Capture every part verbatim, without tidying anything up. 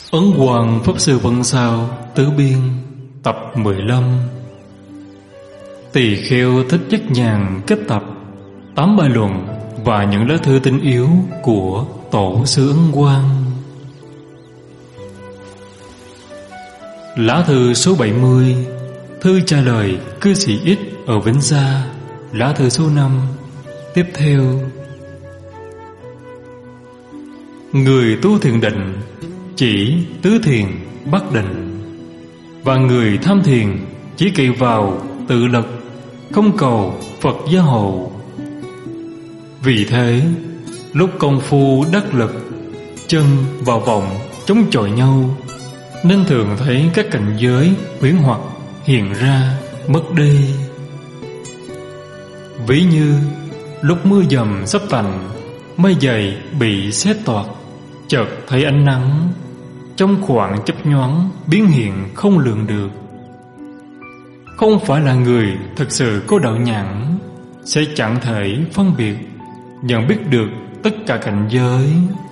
Ấn Hoàng Pháp Sư Vân Sao Tứ Biên tập mười lăm. Tỳ Kheo Thích Giác Nhàn kết tập tám bài luận và những lá thư tinh yếu của Tổ sư Ấn Quang. Lá thư số bảy mươi, thư trả lời cư sĩ X ở Vĩnh Gia. Lá thư số năm. Tiếp theo: người tu thiền định chỉ tứ thiền bất định, và người tham thiền chỉ kỳ vào tự lực, không cầu Phật gia hộ. Vì thế, lúc công phu đắc lực, chân và vọng chống chọi nhau, nên thường thấy các cảnh giới huyễn hoặc hiện ra mất đi. Ví như lúc mưa dầm sắp tạnh, mây dày bị xé toạc, chợt thấy ánh nắng, trong khoảng chớp nhoáng biến hiện không lường được. Không phải là người thực sự có đạo nhãn sẽ chẳng thể phân biệt, nhận biết được tất cả cảnh giới.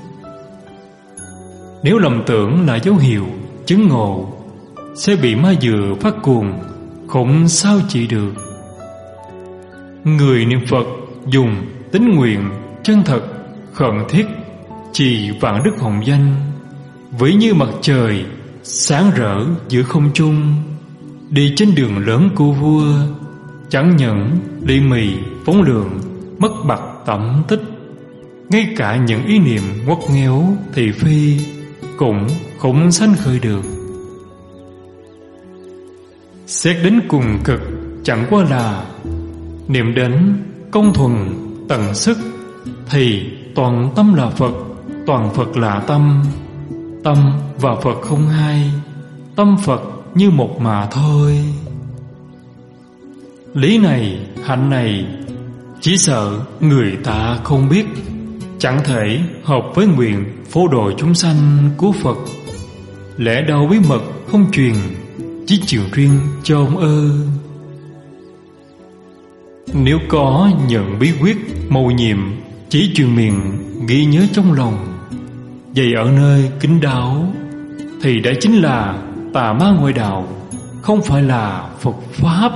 Nếu lầm tưởng là dấu hiệu chứng ngộ, sẽ bị ma dựa phát cuồng, không sao trị được. Người niệm Phật dùng tín nguyện chân thật, khẩn thiết trì vạn đức hồng danh, ví như mặt trời sáng rỡ giữa không trung, đi trên đường lớn của vua, chẳng những ly mì phóng lượng, mất bặt tẩm tích. Ngay cả những ý niệm ngoắt nghéo thị phi cũng không sanh khởi được. Xét đến cùng cực, chẳng qua là niệm đến công thuần tận sức, thì toàn tâm là Phật, toàn Phật là tâm. Tâm và Phật không hai, tâm Phật như một mà thôi. Lý này, hạnh này, chỉ sợ người ta không biết, chẳng thể hợp với nguyện phổ độ chúng sanh của Phật. Lẽ đâu bí mật không truyền, chỉ truyền riêng cho ông ơ. Nếu có nhận bí quyết mầu nhiệm, chỉ truyền miệng ghi nhớ trong lòng, vậy ở nơi kín đáo, thì đã chính là tà ma ngoại đạo, không phải là Phật Pháp.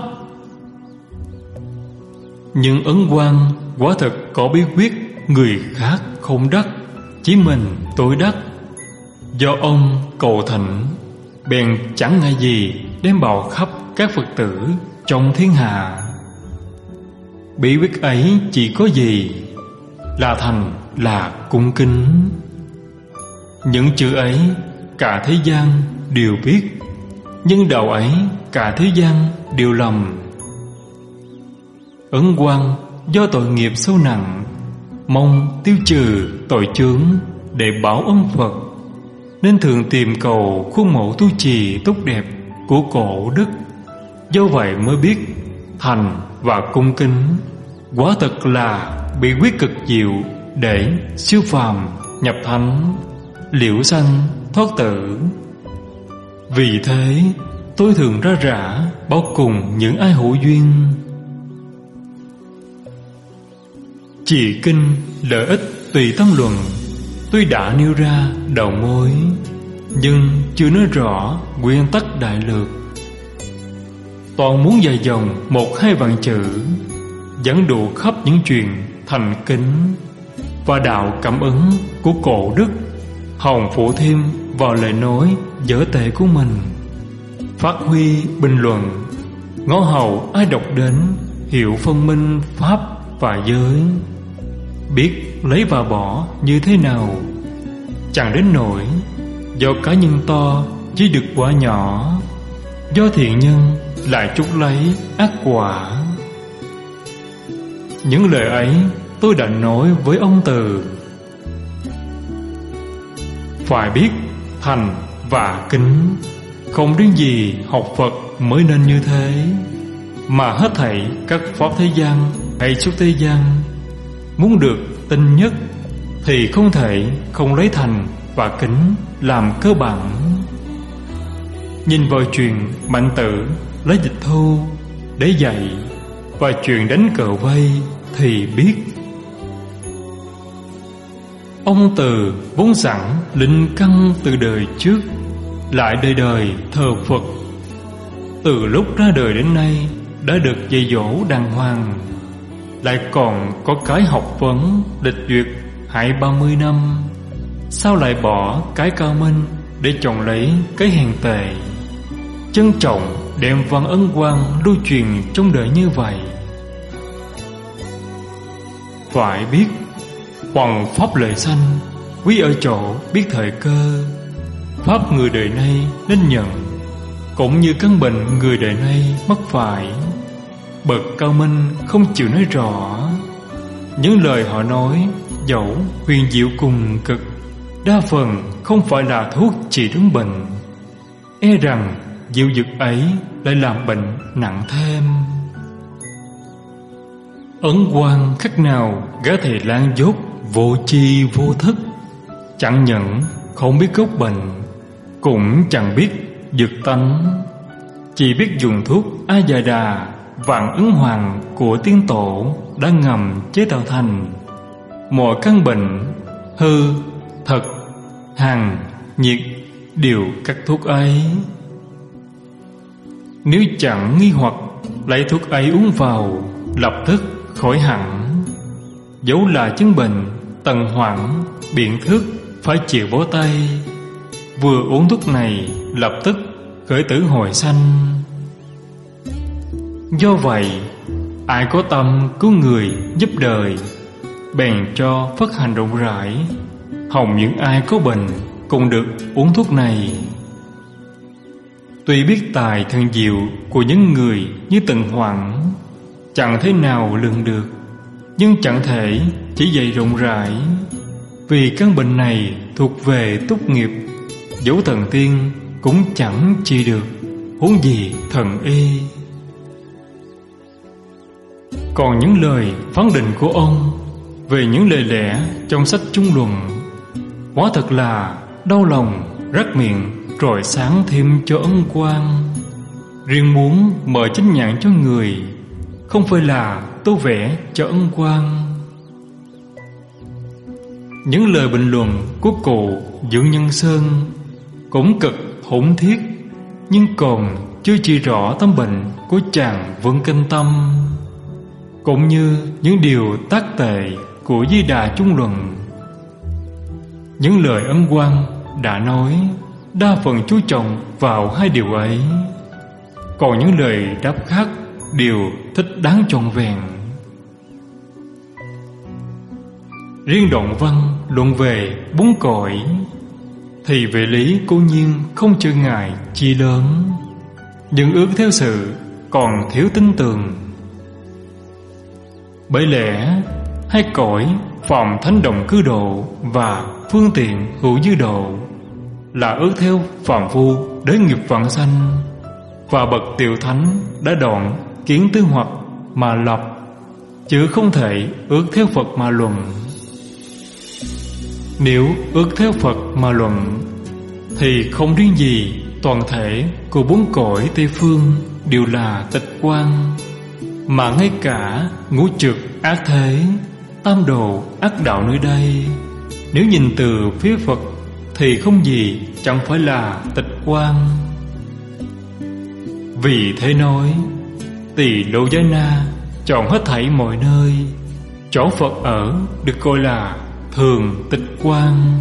Nhưng Ấn Quang quả thật có bí quyết người khác không đắc, chỉ mình tôi đắc. Do ông cầu thỉnh, bèn chẳng ngại gì đem bảo khắp các Phật tử trong thiên hạ. Bí quyết ấy chỉ có gì? Là thành là cung kính. Những chữ ấy cả thế gian đều biết, nhưng đạo ấy cả thế gian đều lầm. Ấn Quang do tội nghiệp sâu nặng, mong tiêu trừ tội chướng để báo ân Phật, nên thường tìm cầu khuôn mẫu tu trì tốt đẹp của cổ đức. Do vậy mới biết thành và cung kính quả thật là bí quyết cực diệu để siêu phàm nhập thánh, liễu sanh thoát tử. Vì thế tôi thường ra rã báo cùng những ai hữu duyên. Chỉ kinh lợi ích tùy tâm luận, tuy đã nêu ra đầu mối, nhưng chưa nói rõ nguyên tắc đại lược. Toàn muốn dài dòng một hai vạn chữ, dẫn đủ khắp những chuyện thành kính và đạo cảm ứng của cổ đức, hòng phủ thêm vào lời nói dở tệ của mình, phát huy bình luận, ngó hầu ai đọc đến hiểu phân minh pháp và giới, biết lấy và bỏ như thế nào. Chẳng đến nỗi do cá nhân to chỉ được quả nhỏ, do thiện nhân lại trút lấy ác quả. Những lời ấy tôi đã nói với ông Từ. Phải biết thành và kính, không riêng gì học Phật mới nên như thế, mà hết thảy các pháp thế gian hay xuất thế gian, muốn được tinh nhất thì không thể không lấy thành và kính làm cơ bản. Nhìn vào chuyện Mạnh Tử lấy dịch thu để dạy và chuyện đánh cờ vây thì biết. Ông Từ vốn sẵn linh căn từ đời trước, lại đời đời thờ Phật. Từ lúc ra đời đến nay đã được dạy dỗ đàng hoàng, lại còn có cái học vấn lịch duyệt hai ba mươi năm, sao lại bỏ cái cao minh để chọn lấy cái hèn tệ? Trân trọng đem văn ân quang lưu truyền trong đời như vậy. Phải biết hoằng pháp lợi sanh, quý ở chỗ biết thời cơ. Pháp người đời nay nên nhận, cũng như căn bệnh người đời nay mắc phải. Bậc cao minh không chịu nói rõ, những lời họ nói dẫu huyền diệu cùng cực, đa phần không phải là thuốc trị đúng bệnh. E rằng diệu dược ấy lại làm bệnh nặng thêm. Ấn quan khác nào gã thầy lang dốt vô chi vô thức, chẳng nhận không biết gốc bệnh, cũng chẳng biết dược tánh, chỉ biết dùng thuốc A Già Đà vạn ấn hoàng của tiên tổ đã ngầm chế tạo thành. Mọi căn bệnh hư, thật, hàn, nhiệt đều các thuốc ấy. Nếu chẳng nghi hoặc, lấy thuốc ấy uống vào, lập tức khỏi hẳn. Dẫu là chứng bệnh tần hoảng, biện thức phải chịu bó tay. Vừa uống thuốc này lập tức khởi tử hồi sanh. Do vậy, ai có tâm cứu người giúp đời, bèn cho phất hành rộng rãi, hòng những ai có bệnh cũng được uống thuốc này. Tuy biết tài thần diệu của những người như Tần Hoảng chẳng thế nào lường được, nhưng chẳng thể chỉ dạy rộng rãi, vì căn bệnh này thuộc về túc nghiệp, dẫu thần tiên cũng chẳng trị được, huống gì thần y. Còn những lời phán định của ông về những lời lẽ trong sách Trung Luận, quả thật là đau lòng rắc miệng, rồi sáng thêm cho ân quan. Riêng muốn mở chánh nhãn cho người, không phải là tô vẽ cho ân quan. Những lời bình luận của cụ Dưỡng Nhân Sơn cũng cực hỗn thiết, nhưng còn chưa chỉ rõ tâm bệnh của chàng Vân Kinh Tâm, cũng như những điều tác tệ của Di Đà Trung Luận. Những lời ân quan đã nói đa phần chú trọng vào hai điều ấy, còn những lời đáp khác đều thích đáng trọn vẹn. Riêng đoạn văn luận về bốn cõi thì về lý cố nhiên không chê ngại chi lớn, nhưng ước theo sự còn thiếu tin tưởng. Bởi lẽ hai cõi phàm thánh đồng cư độ và phương tiện hữu dư độ là ước theo phàm phu đến nghiệp vãng sanh, và bậc tiểu thánh đã đoạn kiến tư hoặc mà lập, chứ không thể ước theo Phật mà luận. Nếu ước theo Phật mà luận thì không riêng gì toàn thể của bốn cõi Tây Phương đều là tịch quan, mà ngay cả ngũ trược ác thế, tam đồ ác đạo nơi đây, nếu nhìn từ phía Phật thì không gì chẳng phải là tịch quan. Vì thế nói Tỳ Lô Giá Na chọn hết thảy mọi nơi, chỗ Phật ở được gọi là thường tịch quan.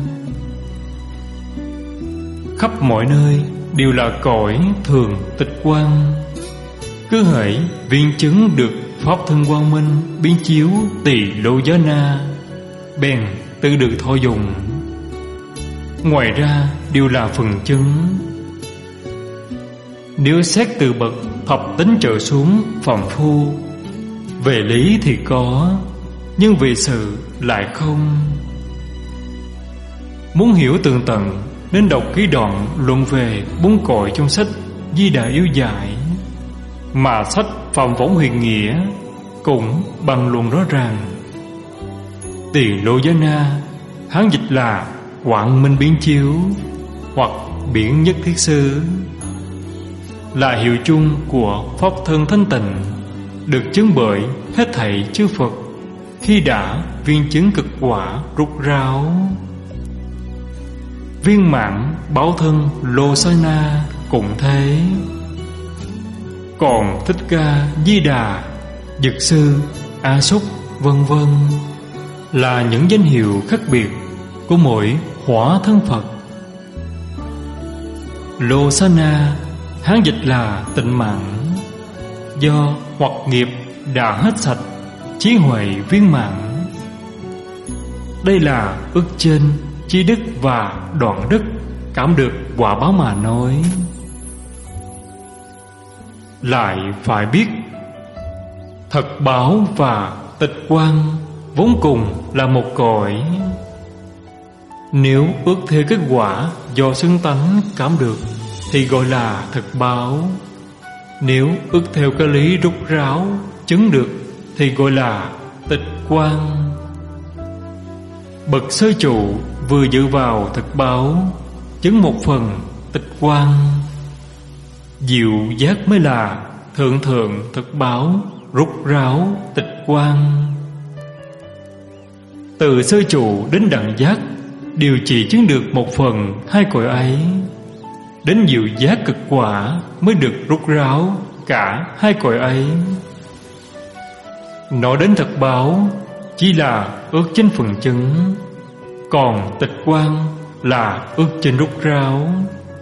Khắp mọi nơi đều là cõi thường tịch quan. Cứ hễ viên chứng được pháp thân quang minh biến chiếu Tỳ Lô Giá Na, bèn tự được thọ dụng. Ngoài ra đều là phần chứng. Nếu xét từ bậc thập tính trở xuống phàm phu, về lý thì có, nhưng về sự lại không. Muốn hiểu tường tận nên đọc kỹ đoạn luận về bốn cõi trong sách Di Đà Yếu Giải, mà sách Phạm Võng Huyền Nghĩa cũng bằng luận rõ ràng. Tỳ Lô Giá Na Hán dịch là Quảng Minh Biến Chiếu hoặc Biển Nhất Thiết Sư, là hiệu chung của pháp thân thanh tịnh, được chứng bởi hết thảy chư Phật, khi đã viên chứng cực quả rút ráo. Viên mãn báo thân Losana cũng thế. Còn Thích Ca Di Đà, Dực Sư, A Súc vân vân là những danh hiệu khác biệt của mỗi hóa thân Phật. Losana Hán dịch là tịnh mạng, do hoặc nghiệp đã hết sạch, trí huệ viên mãn. Đây là ức trên chi đức và đoạn đức, cảm được quả báo mà nói. Lại phải biết thật báo và tịch quan vốn cùng là một cõi. Nếu ước theo kết quả do xưng tánh cảm được thì gọi là thực báo. Nếu ước theo cái lý rút ráo chứng được thì gọi là tịch quan. Bậc sơ trụ vừa dự vào thực báo, chứng một phần tịch quan. Diệu giác mới là thượng thượng thực báo, rút ráo tịch quan. Từ sơ trụ đến đẳng giác đều chỉ chứng được một phần hai cõi ấy. Đến diệu giác cực quả mới được rút ráo cả hai cõi ấy. Nói đến thật báo chỉ là ước trên phần chứng, còn tịch quan là ước trên rút ráo.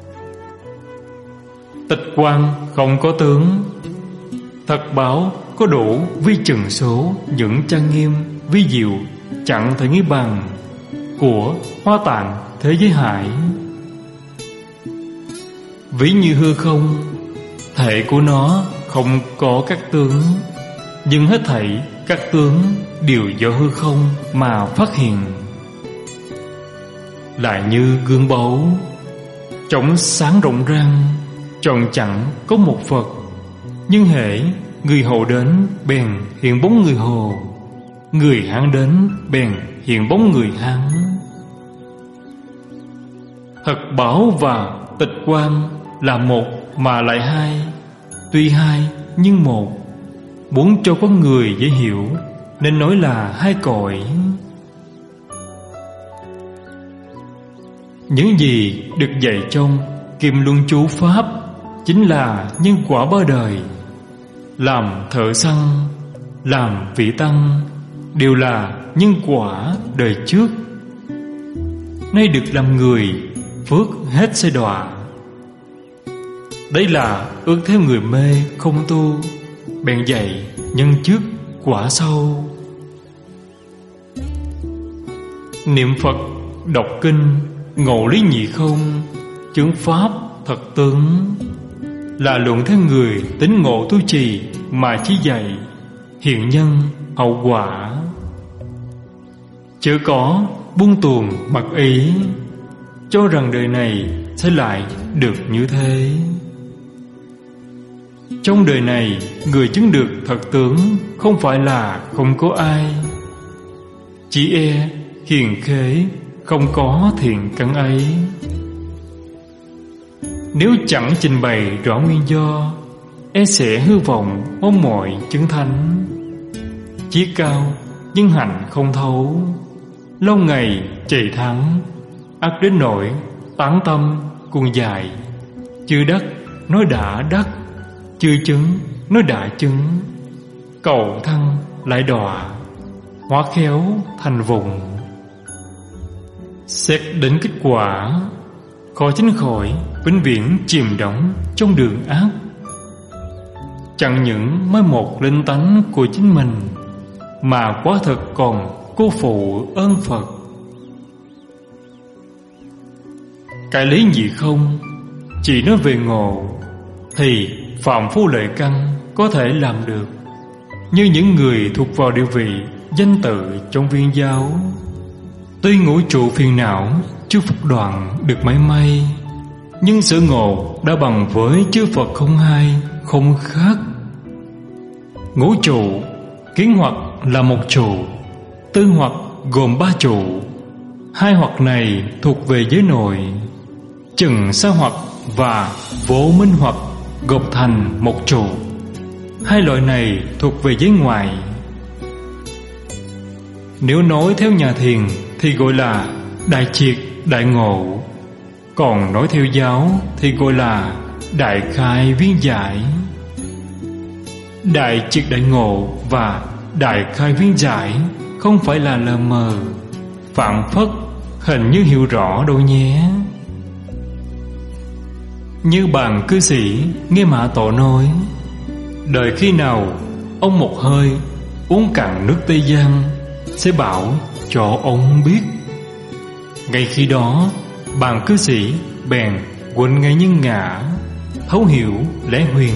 Tịch quan không có tướng, thật báo có đủ vi chừng số những trang nghiêm vi diệu chẳng thể nghĩ bằng của Hoa Tạng thế giới hải. Ví như hư không, thể của nó không có các tướng, nhưng hết thảy các tướng đều do hư không mà phát hiện. Lại như gương báu, trống sáng rộng rang, tròn chẳng có một Phật, nhưng hễ người hầu đến bèn hiện bóng người hầu, người Hán đến bèn hiện bóng người Hán. Thật báo và tịch quan là một mà lại hai, tuy hai nhưng một. Muốn cho con người dễ hiểu nên nói là hai cõi. Những gì được dạy trong Kim Luân Chú Pháp chính là nhân quả ba đời. Làm thợ săn, làm vị tăng đều là nhân quả đời trước. Nay được làm người, phước hết xây đọa. Đấy là ước theo người mê không tu, bèn dạy nhân trước quả sau. Niệm Phật, đọc kinh, ngộ lý nhị không, chứng pháp thật tướng, là luận theo người tín ngộ tu trì mà chỉ dạy hiện nhân hậu quả. Chớ có buông tuồng mặc ý, cho rằng đời này sẽ lại được như thế. Trong đời này, người chứng được thật tướng không phải là không có ai, chỉ e hiền khế không có thiện căn ấy. Nếu chẳng trình bày rõ nguyên do, e sẽ hư vọng mong mỏi chứng thánh. Chí cao nhưng hành không thấu, lâu ngày chạy thắng, ắt đến nỗi tán tâm cuồng dài. Chưa đắc nói đã đắc, chưa chứng nói đã chứng, cầu thăng lại đọa, hóa khéo thành vùng. Xét đến kết quả, khó tránh khỏi vĩnh viễn chìm đắm trong đường ác. Chẳng những mới một linh tánh của chính mình, mà quả thật còn cô phụ ơn Phật. Cái lý nhị không chỉ nói về ngộ thì phạm phu lợi căn có thể làm được, như những người thuộc vào địa vị danh tự trong viên giáo. Tuy ngũ trụ phiền não chưa phục đoạn được mảy may, nhưng sự ngộ đã bằng với chư Phật không hai không khác. Ngũ trụ kiến hoặc là một trụ, tư hoặc gồm ba trụ. Hai hoặc này thuộc về giới nội, chừng sa hoặc và vô minh hoặc gộp thành một trụ. Hai loại này thuộc về giới ngoại. Nếu nói theo nhà thiền thì gọi là đại triệt đại ngộ, còn nói theo giáo thì gọi là đại khai viên giải. Đại triệt đại ngộ và đại khai viên giải không phải là lờ mờ, phảng phất, hình như hiểu rõ đâu nhé. Như bạn cư sĩ nghe Mã Tổ nói, đợi khi nào ông một hơi uống cạn nước Tây Giang sẽ bảo cho ông biết. Ngay khi đó bạn cư sĩ bèn quên ngay nhân ngã, thấu hiểu lẽ huyền.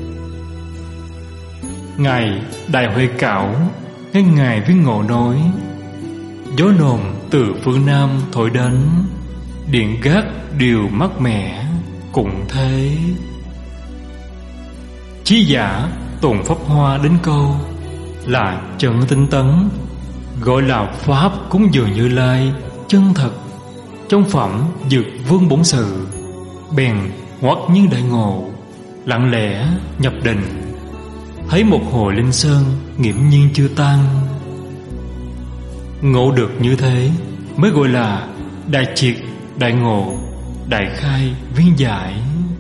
Ngài Đại Huệ Cảo nghe Ngài Viên Ngộ nói, gió nồm từ phương Nam thổi đến, điện gác đều mát mẻ cũng thế. Chí giả Tùng Pháp Hoa đến câu là chân tinh tấn, gọi là pháp cúng dường Như Lai chân thật. Trong phẩm Dược Vương Bổn Sự bèn ngoắt nhiên đại ngộ, lặng lẽ nhập định, thấy một hồi linh sơn nghiễm nhiên chưa tan. Ngộ được như thế mới gọi là đại triệt đại ngộ, đại khai viên giải.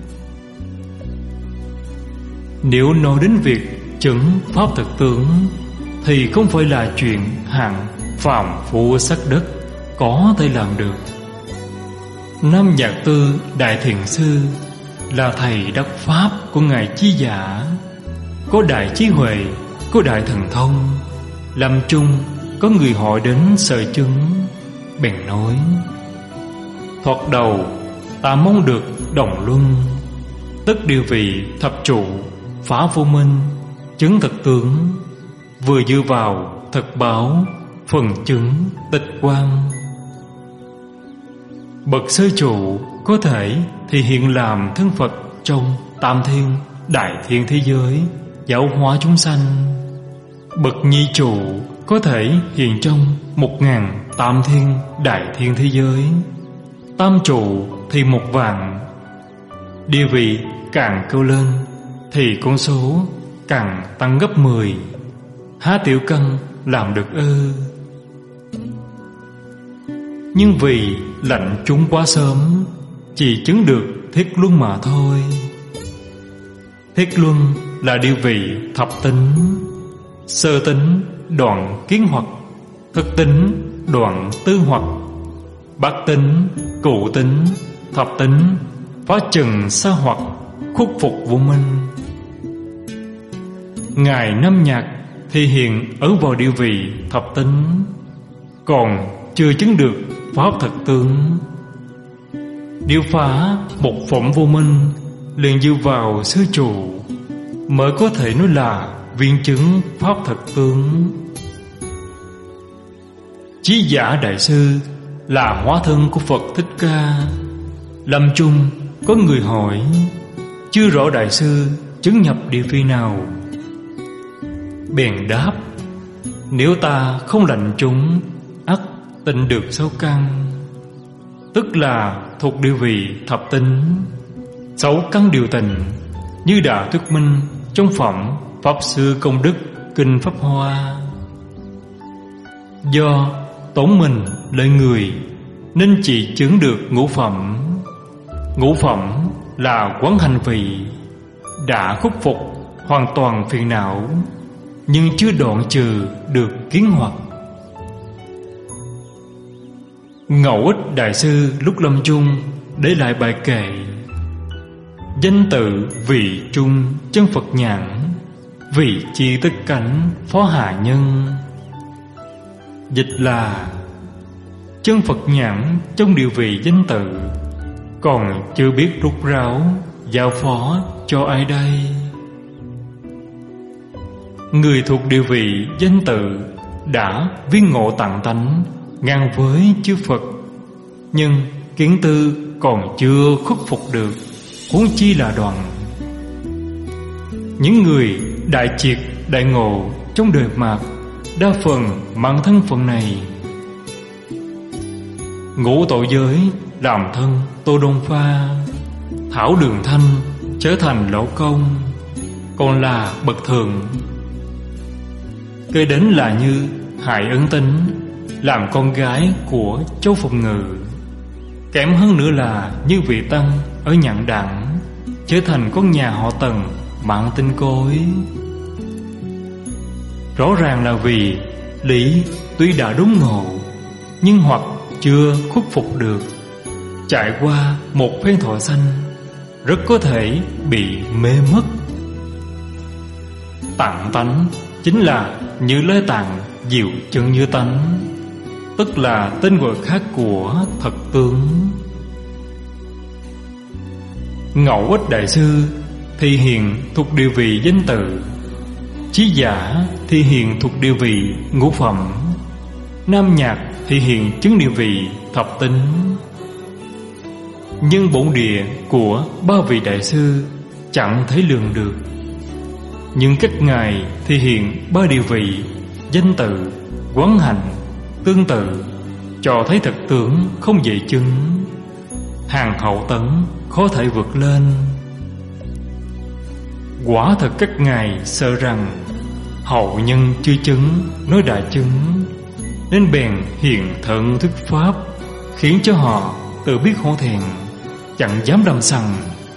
Nếu nói đến việc chứng pháp thực tướng thì không phải là chuyện hạng phàm phu sắc đất có thể làm được. Nam Nhạc Tư Đại Thiền Sư là thầy đắc pháp của Ngài Chí Giả, có đại trí huệ, có đại thần thông. Lâm chung có người hỏi đến sợi chứng, bèn nói, thoạt đầu ta mong được đồng luân, tức điều vị thập trụ phá vô minh, chứng thực tướng, vừa dựa vào thật báo, phần chứng tịch quang. Bậc sơ trụ có thể thì hiện làm thân Phật trong tam thiên đại thiên thế giới, giáo hóa chúng sanh. Bậc nhị trụ có thể hiện trong một ngàn tam thiên đại thiên thế giới, tam trụ thì một vạn. Địa vị càng cao lên thì con số càng tăng gấp mười. Há tiểu căn làm được ư? Nhưng vì lạnh chúng quá sớm, chỉ chứng được thiết luân mà thôi. Thiết luân là địa vị thập tính: sơ tính đoạn kiến hoặc, thực tính đoạn tư hoặc, bát tính, cụ tính, thập tính phá trần sa hoặc, khuất phục vô minh. Ngài Nam Nhạc thì hiện ở vào địa vị thập tính, còn chưa chứng được pháp thực tướng. Điều phá một phẩm vô minh liền dựa vào sư trụ, mới có thể nói là viên chứng pháp thực tướng. Chí Giả Đại Sư là hóa thân của Phật Thích Ca. Lâm chung có người hỏi, chưa rõ Đại Sư chứng nhập địa vị nào. Bèn đáp, nếu ta không lạnh chúng, ắt tịnh được sáu căn, tức là thuộc địa vị thập tính. Sáu căn điều tình, như đã thuyết minh trong phẩm Pháp Sư Công Đức Kinh Pháp Hoa. Do tổn mình lợi người nên chỉ chứng được ngũ phẩm. Ngũ phẩm là quán hành vị, đã khắc phục hoàn toàn phiền não, nhưng chưa đoạn trừ được kiến hoặc. Ngẫu Ích Đại Sư lúc lâm chung để lại bài kệ: danh tự vị trung chân Phật nhãn, vị chi tất cảnh phó hạ nhân. Dịch là chân Phật nhãn trong địa vị danh tự, còn chưa biết rút ráo giao phó cho ai đây. Người thuộc địa vị danh tự đã viên ngộ tạng tánh ngang với chư Phật, nhưng kiến tư còn chưa khuất phục được, huống chi là đoạn. Những người đại triệt đại ngộ trong đời mạt đa phần mang thân phận này. Ngũ tội giới làm thân Tô Đông Pha, Thảo Đường Thanh trở thành Lỗ Công, còn là bậc thường. Kế đến là như Hải Ân Tính làm con gái của Châu Phụng Ngự. Kém hơn nữa là Như Vị Tăng ở Nhạn Đẳng trở thành con nhà họ Tần mang tên Cối. Rõ ràng là vì Lý tuy đã đốn ngộ, nhưng hoặc chưa khuất phục được, trải qua một phen thọ sanh, rất có thể bị mê mất. Tạng tánh chính là Như Lai Tạng diệu chân như tánh, tức là tên gọi khác của thật tướng. Ngẫu Ích Đại Sư thì hiện thuộc địa vị danh tự, Chí Giả thì hiện thuộc địa vị ngũ phẩm, Nam Nhạc thì hiện chứng địa vị thập tính. Nhưng bổn địa của ba vị đại sư chẳng thể lường được, nhưng các ngài thì hiện ba địa vị danh tự, quán hạnh, tương tự, cho thấy thật tướng không dễ chứng, hàng hậu tấn khó thể vượt lên. Quả thật các ngài sợ rằng hậu nhân chưa chứng nói đã chứng, nên bèn hiện thượng thuyết pháp, khiến cho họ tự biết hổ thẹn, chẳng dám đâm sằng.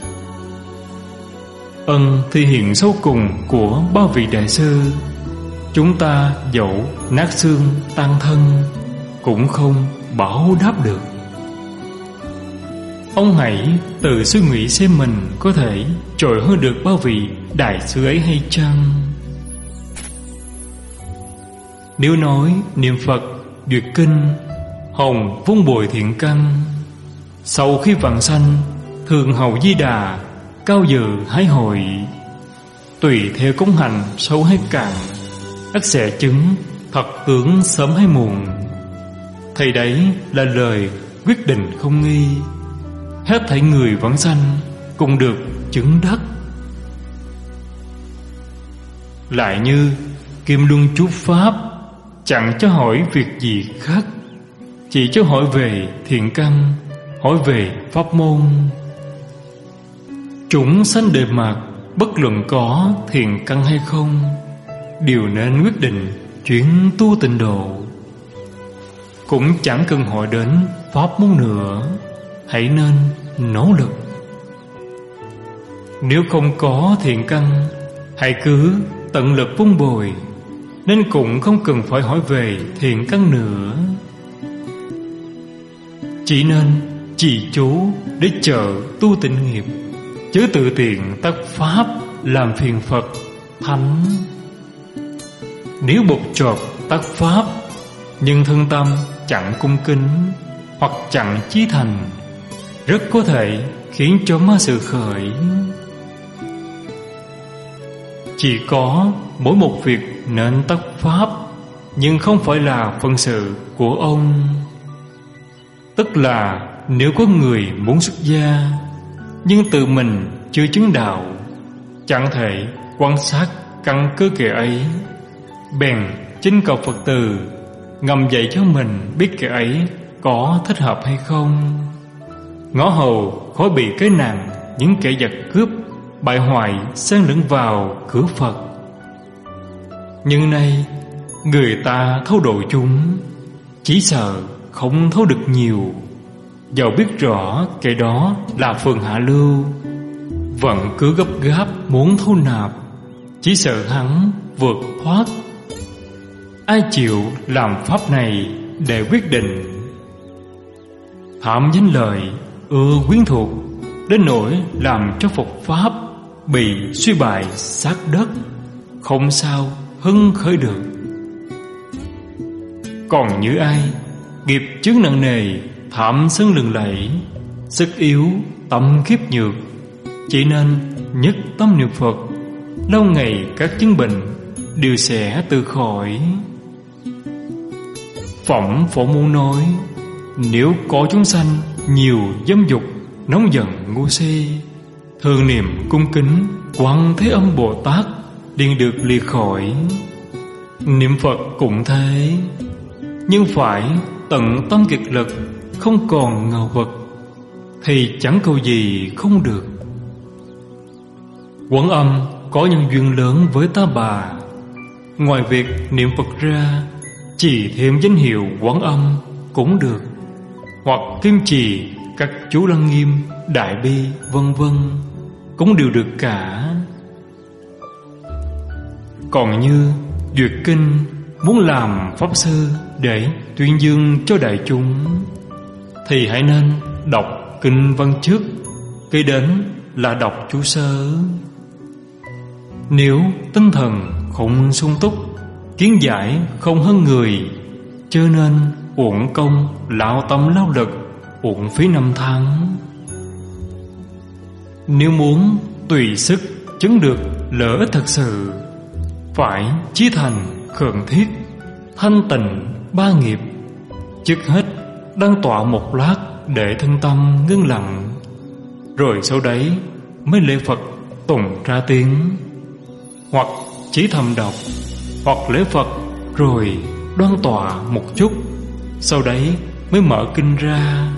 Ân thì hiện sâu cùng của ba vị đại sư, chúng ta dẫu nát xương tan thân cũng không báo đáp được. Ông hãy tự suy nghĩ xem mình có thể trội hơn được ba vị đại sư ấy hay chăng? Nếu nói niệm Phật, duyệt kinh, hồng vun bồi thiện căn, sau khi vãng sanh thường hầu Di Đà, cao dự hái hội, tùy theo công hành sâu hay cạn, ắt sẽ chứng thật tướng sớm hay muộn. Thầy đấy là lời quyết định không nghi, hết thảy người vãng sanh cùng được chứng đắc. Lại như Kim Luân Chú Pháp chẳng cho hỏi việc gì khác, chỉ cho hỏi về thiện căn, hỏi về pháp môn. Chúng sanh đề mạt bất luận có thiện căn hay không, đều nên quyết định chuyến tu tịnh độ. Cũng chẳng cần hỏi đến pháp môn nữa, hãy nên nỗ lực. Nếu không có thiện căn, hãy cứ tận lực vun bồi, nên cũng không cần phải hỏi về thiện căn nữa. Chỉ nên trì chú để chờ tu tịnh nghiệp, chứ tự tiện tác pháp làm phiền Phật Thánh. Nếu bột chộp tác pháp, nhưng thân tâm chẳng cung kính hoặc chẳng chí thành, rất có thể khiến cho ma sự khởi. Chỉ có mỗi một việc nên tác pháp, nhưng không phải là phận sự của ông. Tức là nếu có người muốn xuất gia, nhưng tự mình chưa chứng đạo, chẳng thể quan sát căn cơ kẻ ấy, bèn chính cầu Phật từ ngầm dạy cho mình biết kẻ ấy có thích hợp hay không. Ngõ hầu khỏi bị cái nạn những kẻ giặc cướp bại hoại xen lẫn vào cửa Phật. Nhưng nay người ta thấu độ chúng, chỉ sợ không thấu được nhiều. Dẫu biết rõ kẻ đó là phường hạ lưu, vẫn cứ gấp gáp muốn thâu nạp, chỉ sợ hắn vượt thoát. Ai chịu làm pháp này để quyết định? Thảm danh lợi, ưa quyến thuộc, đến nỗi làm cho Phật pháp bị suy bại sát đất, không sao hưng khởi được. Còn như ai nghiệp chướng nặng nề, thảm sân lừng lẫy, sức yếu, tâm khiếp nhược, chỉ nên nhất tâm niệm Phật, lâu ngày các chứng bệnh đều sẽ tự khỏi. Phẩm Phổ Môn nói, nếu có chúng sanh nhiều dâm dục, nóng giận ngu si, thường niệm cung kính Quan Thế Âm Bồ Tát, liền được liệt khỏi. Niệm Phật cũng thế, nhưng phải tận tâm kiệt lực, không còn ngờ vực, thì chẳng cầu gì không được. Quán Âm có nhân duyên lớn với ta bà, ngoài việc niệm Phật ra, chỉ thêm danh hiệu Quán Âm cũng được, hoặc kim trì các chú Lăng Nghiêm, Đại Bi vân vân cũng đều được cả. Còn như duyệt kinh muốn làm pháp sư để tuyên dương cho đại chúng thì hãy nên đọc kinh văn trước, kế đến là đọc chú sớ. Nếu tinh thần không sung túc, kiến giải không hơn người, cho nên uổng công lao tâm lao lực, uổng phí năm tháng. Nếu muốn tùy sức chứng được lợi ích thật sự, phải chí thành khẩn thiết, thanh tịnh ba nghiệp. Trước hết đăng tọa một lát để thân tâm ngưng lặng, rồi sau đấy mới lễ Phật tùng ra tiếng, hoặc chỉ thầm đọc, hoặc lễ Phật rồi đoan tọa một chút, sau đấy mới mở kinh ra.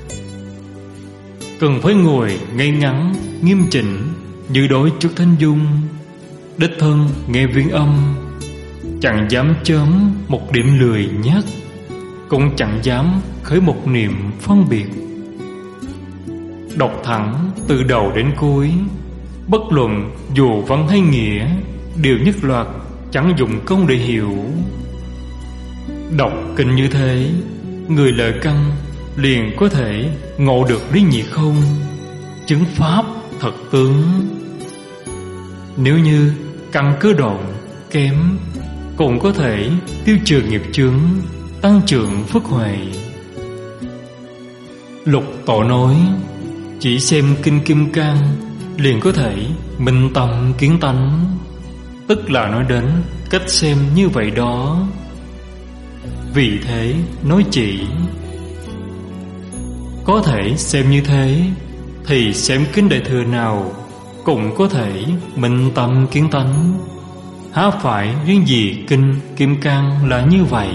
Cần phải ngồi ngay ngắn nghiêm chỉnh như đối trước Thánh Dung, đích thân nghe viên âm, chẳng dám chớm một điểm lười nhác, cũng chẳng dám khởi một niệm phân biệt. Đọc thẳng từ đầu đến cuối, bất luận dù văn hay nghĩa, đều nhất loạt, chẳng dụng công để hiểu. Đọc kinh như thế, người lợi căn liền có thể ngộ được lý nhị không, chứng pháp thật tướng. Nếu như căn cơ đoạn kém, cũng có thể tiêu trừ nghiệp chướng, tăng trưởng phước huệ. Lục Tổ nói, chỉ xem kinh Kim Cang liền có thể minh tâm kiến tánh, tức là nói đến cách xem như vậy đó. Vì thế nói chỉ có thể xem như thế, thì xem kinh Đại Thừa nào cũng có thể minh tâm kiến tánh, há phải riêng gì kinh Kim Cang là như vậy.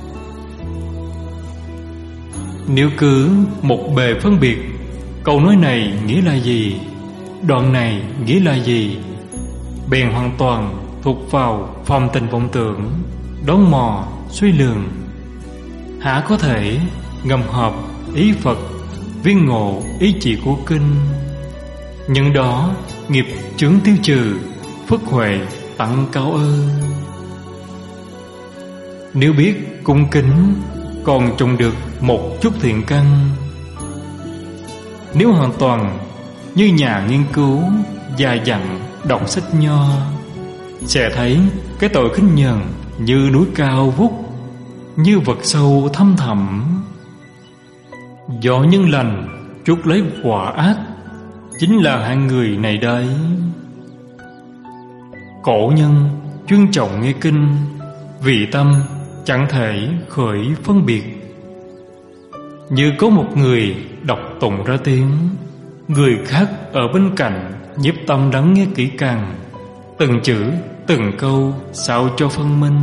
Nếu cứ một bề phân biệt, câu nói này nghĩa là gì, đoạn này nghĩa là gì, bèn hoàn toàn thuộc vào phong tình vọng tưởng, đón mò suy lường, há có thể ngầm hợp ý Phật, viên ngộ ý chỉ của kinh. Nhưng đó nghiệp chướng tiêu trừ, phước huệ tặng cao ư. Nếu biết cung kính, còn trồng được một chút thiện căn. Nếu hoàn toàn như nhà nghiên cứu già dặn đọc sách nho, sẽ thấy cái tội khinh nhờn như núi cao vút, như vực sâu thâm thẳm. Do nhân lành chuốc lấy quả ác, chính là hạng người này đấy. Cổ nhân chuyên trọng nghe kinh, vì tâm chẳng thể khởi phân biệt. Như có một người đọc tụng ra tiếng, người khác ở bên cạnh nhiếp tâm lắng nghe kỹ càng, từng chữ từng câu sao cho phân minh.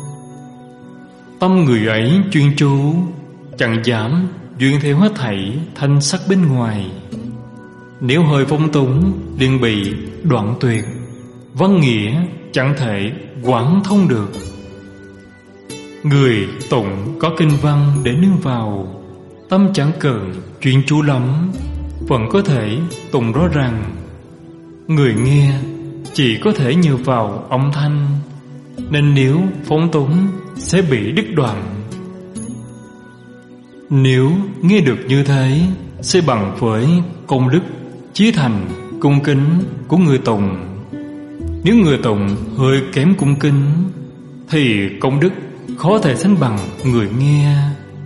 Tâm người ấy chuyên chú, chẳng dám duyên theo hết thảy thanh sắc bên ngoài. Nếu hơi phong túng liền bị đoạn tuyệt, văn nghĩa chẳng thể quán thông được. Người tụng có kinh văn để nương vào, tâm chẳng cần chuyên chú lắm, vẫn có thể tụng rõ ràng. Người nghe chỉ có thể nhờ vào âm thanh, nên nếu phóng túng sẽ bị đứt đoạn. Nếu nghe được như thế, sẽ bằng với công đức chí thành cung kính của người tụng. Nếu người tụng hơi kém cung kính, thì công đức khó thể sánh bằng người nghe.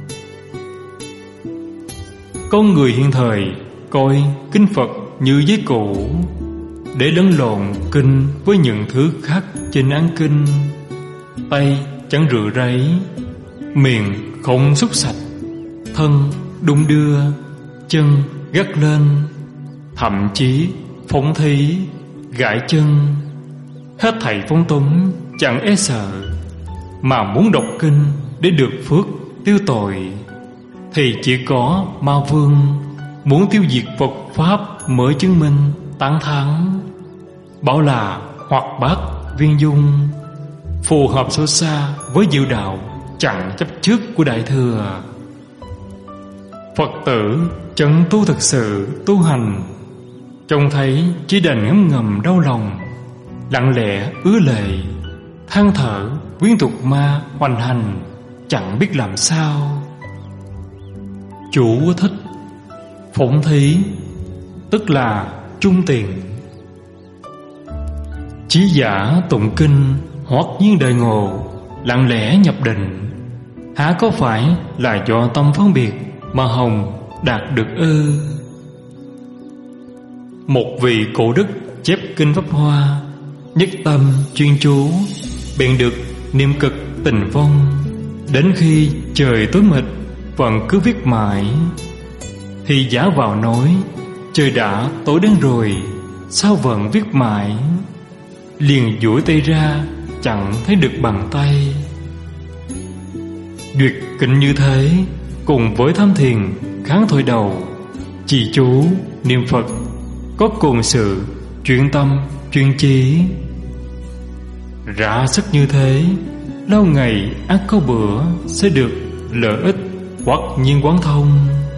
Có người hiện thời coi kinh Phật như giấy cũ, để lẫn lộn kinh với những thứ khác trên án kinh. Tay chẳng rửa ráy, miệng không xúc sạch, thân đung đưa, chân gắt lên, thậm chí phóng thí, gãi chân. Hết thảy phóng túng chẳng e sợ, mà muốn đọc kinh để được phước tiêu tội, thì chỉ có ma vương muốn tiêu diệt Phật Pháp mới chứng minh tán thán, bảo là hoạt bát viên dung, phù hợp sâu xa với diệu đạo chẳng chấp trước của Đại Thừa. Phật tử chân tu thực sự tu hành, trông thấy chỉ đành ngấm ngầm đau lòng, lặng lẽ ứa lệ, than thở quyến tục ma hoành hành, chẳng biết làm sao. Chủ thích phụng thí, tức là trung tiền. Chí giả tụng kinh, hoặc nhiên đời ngộ, lặng lẽ nhập định, há có phải là do tâm phân biệt mà hồng đạt được ư? Một vị cổ đức chép kinh Pháp Hoa, nhất tâm chuyên chú, bèn được niệm cực tình vong, đến khi trời tối mịt vẫn cứ viết mãi. Thì giả vào nói, trời đã tối đen rồi, sao vẫn viết mãi? Liền duỗi tay ra, chẳng thấy được bàn tay. Duyệt kinh như thế, cùng với tham thiền kháng thôi đầu, trì chú niệm Phật, có cùng sự chuyên tâm chuyên chí. Ra sức như thế, lâu ngày ắt có bữa sẽ được lợi ích hoặc nhiên quán thông.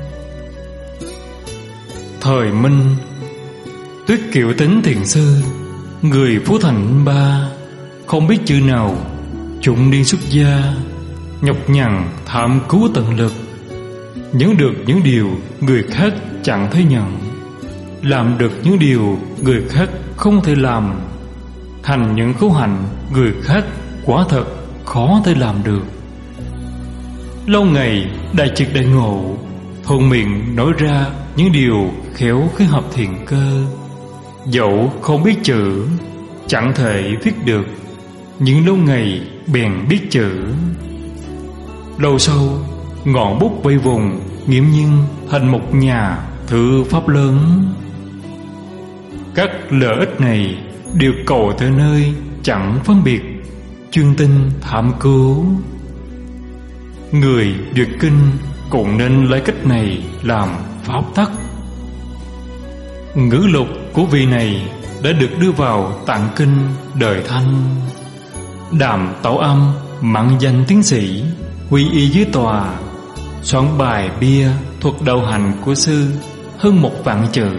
Thời Minh, Tuyết Kiệu Tính thiền sư, người Phú Thành Ba, không biết chữ nào, chúng đi xuất gia, nhọc nhằn tham cứu tận lực, nhớ được những điều người khác chẳng thể nhận, làm được những điều người khác không thể làm, thành những khẩu hạnh người khác quả thật khó thể làm được. Lâu ngày đại triệt đại ngộ, thuận miệng nói ra những điều khéo khi hợp thiền cơ, dẫu không biết chữ, chẳng thể viết được, nhưng lâu ngày bèn biết chữ. Lâu sau, ngọn bút vây vùng nghiễm nhiên thành một nhà thư pháp lớn. Các lợi ích này đều cầu tới nơi chẳng phân biệt, chuyên tinh tham cứu. Người duyệt kinh cũng nên lấy cách này làm pháp tắc. Ngữ lục của vị này đã được đưa vào tạng kinh Đời Thanh. Đàm Tẩu Âm mặn danh tiến sĩ, quy y dưới tòa, soạn bài bia thuật đầu hành của sư hơn một vạn chữ.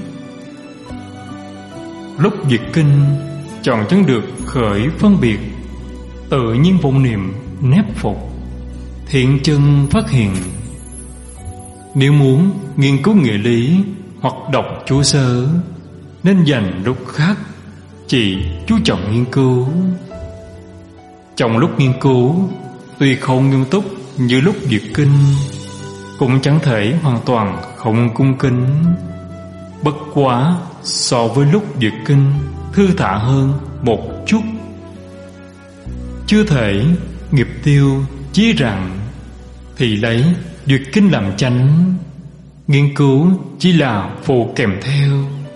Lúc duyệt kinh, chọn chẳng được khởi phân biệt, tự nhiên vọng niệm nép phục, thiện chân phát hiện. Nếu muốn nghiên cứu nghĩa lý hoặc đọc chú sớ, nên dành lúc khác, chỉ chú trọng nghiên cứu. Trong lúc nghiên cứu, tuy không nghiêm túc như lúc duyệt kinh, cũng chẳng thể hoàn toàn không cung kính. Bất quá so với lúc duyệt kinh thư thả hơn một chút. Chưa thể nghiệp tiêu chí rằng, thì lấy duyệt kinh làm chánh, nghiên cứu chỉ là phụ kèm theo.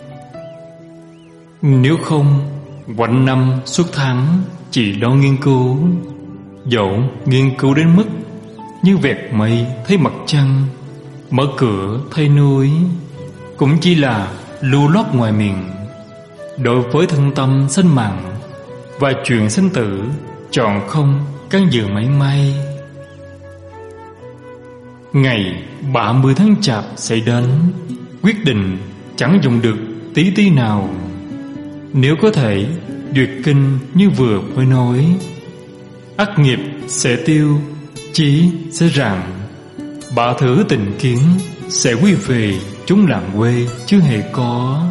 Nếu không, quanh năm suốt tháng chỉ lo nghiên cứu, dẫu nghiên cứu đến mức như vẹt mây thấy mặt trăng, mở cửa thấy núi, cũng chỉ là lưu lót ngoài miệng. Đối với thân tâm sinh mạng và chuyện sinh tử, chọn không can dự mảy may. Ngày ba mươi tháng Chạp sẽ đến, quyết định chẳng dùng được tí tí nào. Nếu có thể duyệt kinh như vừa mới nói, ắt nghiệp sẽ tiêu, chí sẽ rạng, ba thứ tình kiến sẽ quy về chúng làng quê chứ hề có.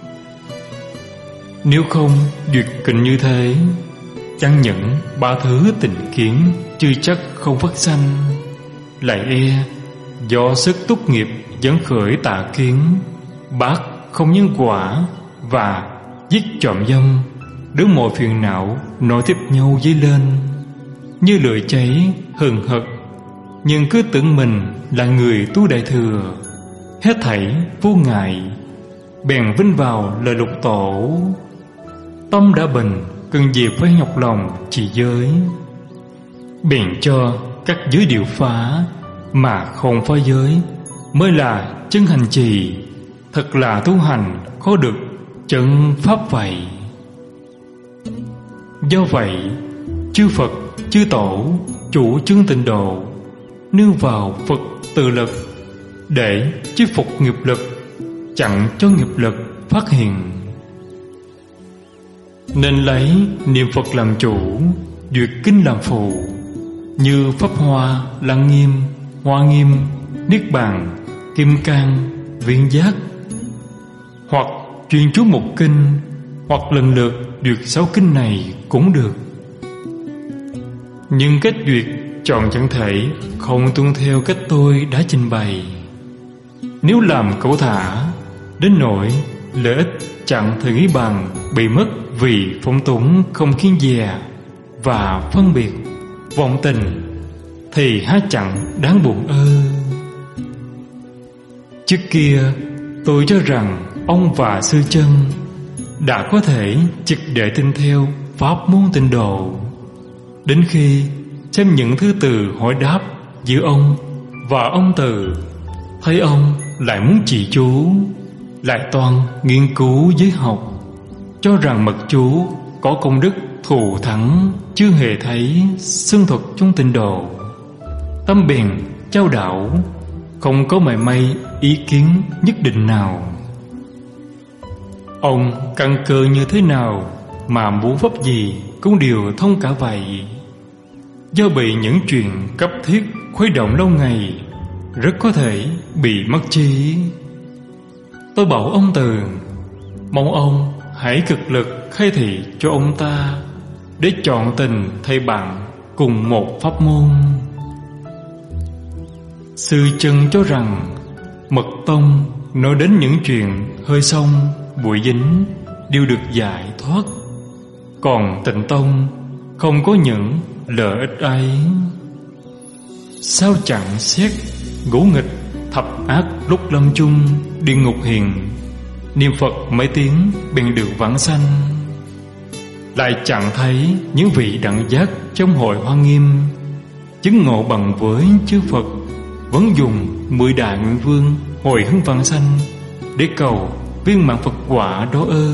Nếu không duyệt kinh như thế, chẳng những ba thứ tình kiến chưa chắc không phát sanh, lại e do sức túc nghiệp dẫn khởi tà kiến, bác không nhân quả và giết trộm dâm, đứng mọi phiền não nối tiếp nhau dấy lên như lửa cháy hừng hực. Nhưng cứ tưởng mình là người tu đại thừa, hết thảy vô ngại, bèn vinh vào lời lục tổ. Tâm đã bình, cần gì phải nhọc lòng trì giới, bèn cho các giới điều phá, mà không phá giới mới là chân hành trì. Thật là tu hành khó được chân pháp vậy. Do vậy, chư Phật, chư Tổ, chủ trương tịnh độ, nương vào Phật tự lực để chế phục nghiệp lực, chặn cho nghiệp lực phát hiện. Nên lấy niệm Phật làm chủ, duyệt kinh làm phụ, như Pháp Hoa, Lăng Nghiêm, Hoa Nghiêm, Niết Bàn, Kim Cang, Viên Giác. Hoặc chuyên chú một kinh, hoặc lần lượt duyệt sáu kinh này cũng được. Nhưng cách duyệt chọn chẳng thể không tuân theo cách tôi đã trình bày. Nếu làm cẩu thả, đến nỗi lợi ích chẳng thể nghĩ bằng bị mất vì phóng túng không kiêng dè và phân biệt, vọng tình, thì há chẳng đáng buồn ơ. Trước kia tôi cho rằng ông và sư chân đã có thể triệt để tin theo pháp môn tịnh độ, đến khi xem những thứ từ hỏi đáp giữa ông và ông Từ, thấy ông lại muốn trì chú, lại toàn nghiên cứu giới học, cho rằng mật chú có công đức thù thắng chưa hề thấy xưng thuật trong tịnh độ. Tâm bèn trao đảo, không có mảy may ý kiến nhất định nào. Ông căn cơ như thế nào mà muốn pháp gì cũng đều thông cả vậy. Do bị những chuyện cấp thiết khuấy động lâu ngày, rất có thể bị mất trí. Tôi bảo ông Từ, mong ông hãy cực lực khai thị cho ông ta, để chọn tình thầy bạn cùng một pháp môn. Sư chân cho rằng Mật Tông nói đến những chuyện hơi xong, bụi dính đều được giải thoát, còn Tịnh Tông không có những lợi ích ấy. Sao chẳng xét ngũ nghịch thập ác lúc lâm chung địa ngục hiền, niệm Phật mấy tiếng bèn được vãng sanh. Lại chẳng thấy những vị đẳng giác trong hội Hoa Nghiêm chứng ngộ bằng với chư Phật vẫn dùng mười đại nguyện vương hồi hướng vãng sanh để cầu viên mãn Phật quả đó ơ.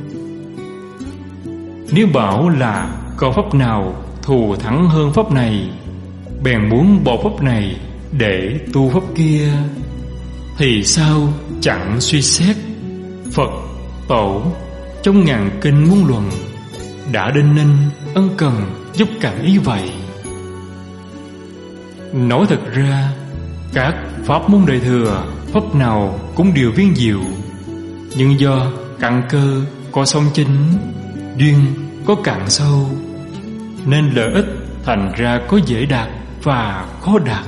Nếu bảo là có pháp nào thù thắng hơn pháp này, bèn muốn bỏ pháp này để tu pháp kia, thì sao chẳng suy xét Phật Tổ trong ngàn kinh muôn luận đã đinh ninh ân cần giúp cản ý vậy. Nói thật ra, các pháp môn đại thừa pháp nào cũng đều viên diệu, nhưng do căn cơ có song chính, duyên có cạn sâu, nên lợi ích thành ra có dễ đạt và khó đạt.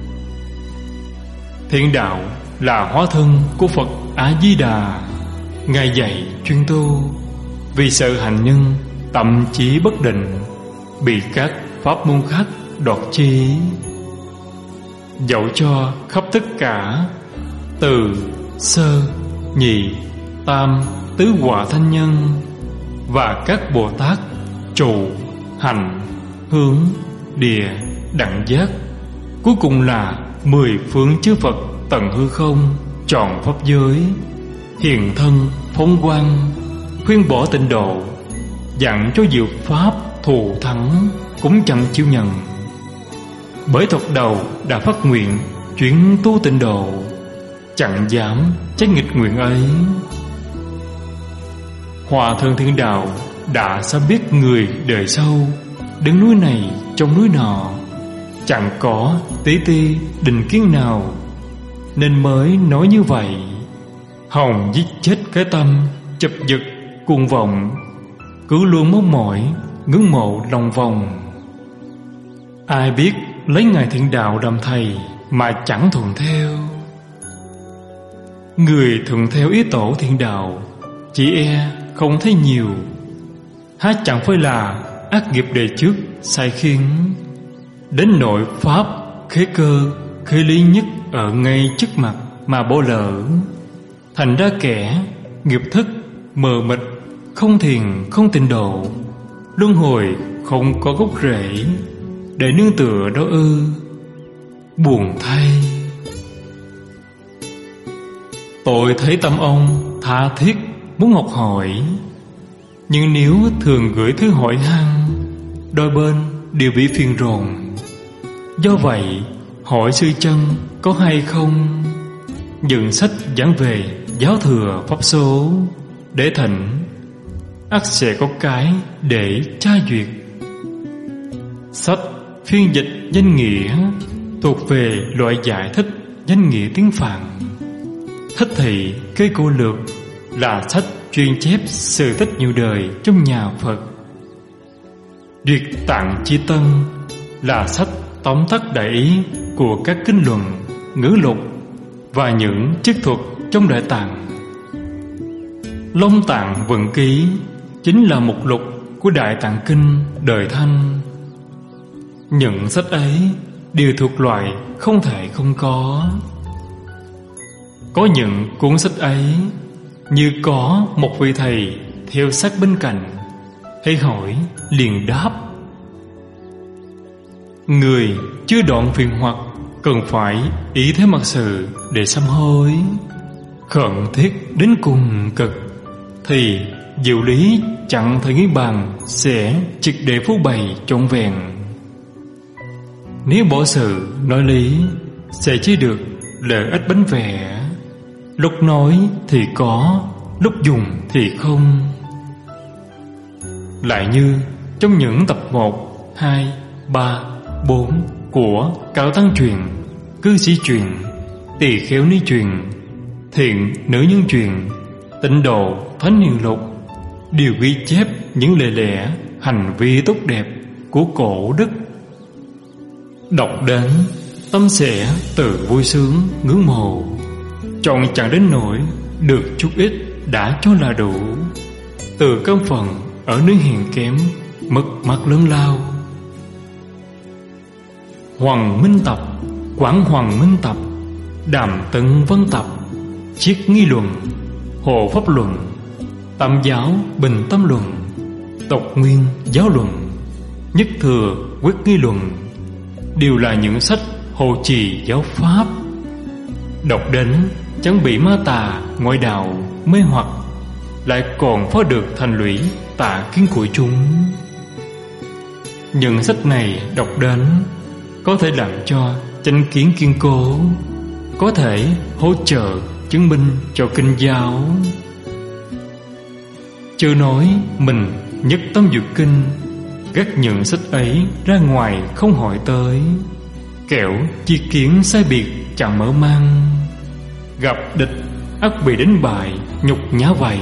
Thiện đạo là hóa thân của Phật A-di-đà. Ngài dạy chuyên tu, vì sợ hành nhân tâm trí bất định, bị các pháp môn khác đoạt trí. Dẫu cho khắp tất cả từ sơ, nhị, tam, tứ quả thanh nhân và các Bồ Tát trụ, hành, hướng, địa, đẳng giác, cuối cùng là mười phương chư Phật tận hư không tròn pháp giới, hiền thân phóng quang, khuyên bỏ tịnh độ, dặn cho diệu pháp thù thắng cũng chẳng chịu nhận. Bởi thuật đầu đã phát nguyện chuyển tu tịnh độ, chẳng dám trái nghịch nguyện ấy. Hòa Thượng Thiên Đạo đã sớm biết người đời sau đứng núi này trong núi nọ, chẳng có tí ti định kiến nào, nên mới nói như vậy. Hòng giết chết cái tâm chập giật cuồng vọng, cứ luôn mong mỏi ngưỡng mộ lòng vòng. Ai biết lấy Ngài Thiện Đạo làm thầy mà chẳng thuận theo. Người thuận theo ý tổ Thiện Đạo chỉ e không thấy nhiều, há chẳng phải là ác nghiệp đời trước sai khiến, đến nội pháp khế cơ khế lý nhất ở ngay trước mặt mà bỏ lỡ, thành ra kẻ nghiệp thức mờ mịt, không thiền không tịnh độ, luân hồi không có gốc rễ để nương tựa đó ư. Buồn thay. Tôi thấy tâm ông tha thiết muốn học hỏi, nhưng nếu thường gửi thư hỏi han, đôi bên đều bị phiền rồn, Do vậy, hỏi sư chân có hay không những sách giảng về giáo thừa pháp số để thỉnh, ắt sẽ có cái để tra duyệt. Sách phiên dịch danh nghĩa thuộc về loại giải thích danh nghĩa tiếng Phạn. Thích thị cây cô lược là sách chuyên chép sự tích nhiều đời trong nhà Phật. Duyệt Tạng Chi Tân là sách tóm tắt đại ý của các kinh luận, ngữ lục và những chức thuật trong Đại Tạng. Long Tạng Vận Ký chính là mục lục của Đại Tạng Kinh đời Thanh. Những sách ấy đều thuộc loại không thể không có. Có những cuốn sách ấy như có một vị thầy theo sát bên cạnh, hay hỏi liền đáp. Người chưa đoạn phiền hoặc cần phải ý thế mặt sự để sám hối. Khẩn thiết đến cùng cực thì diệu lý chẳng thể nghĩ bàn sẽ triệt để phô bày trọn vẹn. Nếu bỏ sự nói lý sẽ chỉ được lợi ích bánh vẽ. Lúc nói thì có, lúc dùng thì không. Lại như trong những tập một, hai, ba, bốn của Cao Tăng Truyền, Cư Sĩ Truyền, Tỳ Kheo Ni Truyền, Thiện Nữ Nhân Truyền, Tịnh Độ Thánh Hiền Lục đều ghi chép những lời lẽ hành vi tốt đẹp của cổ đức. Đọc đến tâm sẽ tự vui sướng ngưỡng mộ, chọn chẳng đến nỗi được chút ít đã cho là đủ. Từ căm phần ở nơi hèn kém mất mát lớn lao. Hoàng Minh Tập, Quảng Hoàng Minh Tập, Đàm Tấn Văn Tập, Triết Nghi Luận, Hộ Pháp Luận, Tam Giáo Bình Tâm Luận, Tộc Nguyên Giáo Luận, Nhất Thừa Quyết Nghi Luận đều là những sách hộ trì giáo pháp. Đọc đến chẳng bị ma tà ngoại đạo mê hoặc, lại còn phá được thành lũy tà kiến của chúng. Những sách này đọc đến có thể làm cho chánh kiến kiên cố, có thể hỗ trợ chứng minh cho kinh giáo. Chưa nói mình nhất tâm dược kinh, gác những sách ấy ra ngoài không hỏi tới, kẻo chi kiến sai biệt chẳng mở mang. Gặp địch ắt bị đánh bại nhục nhã vậy.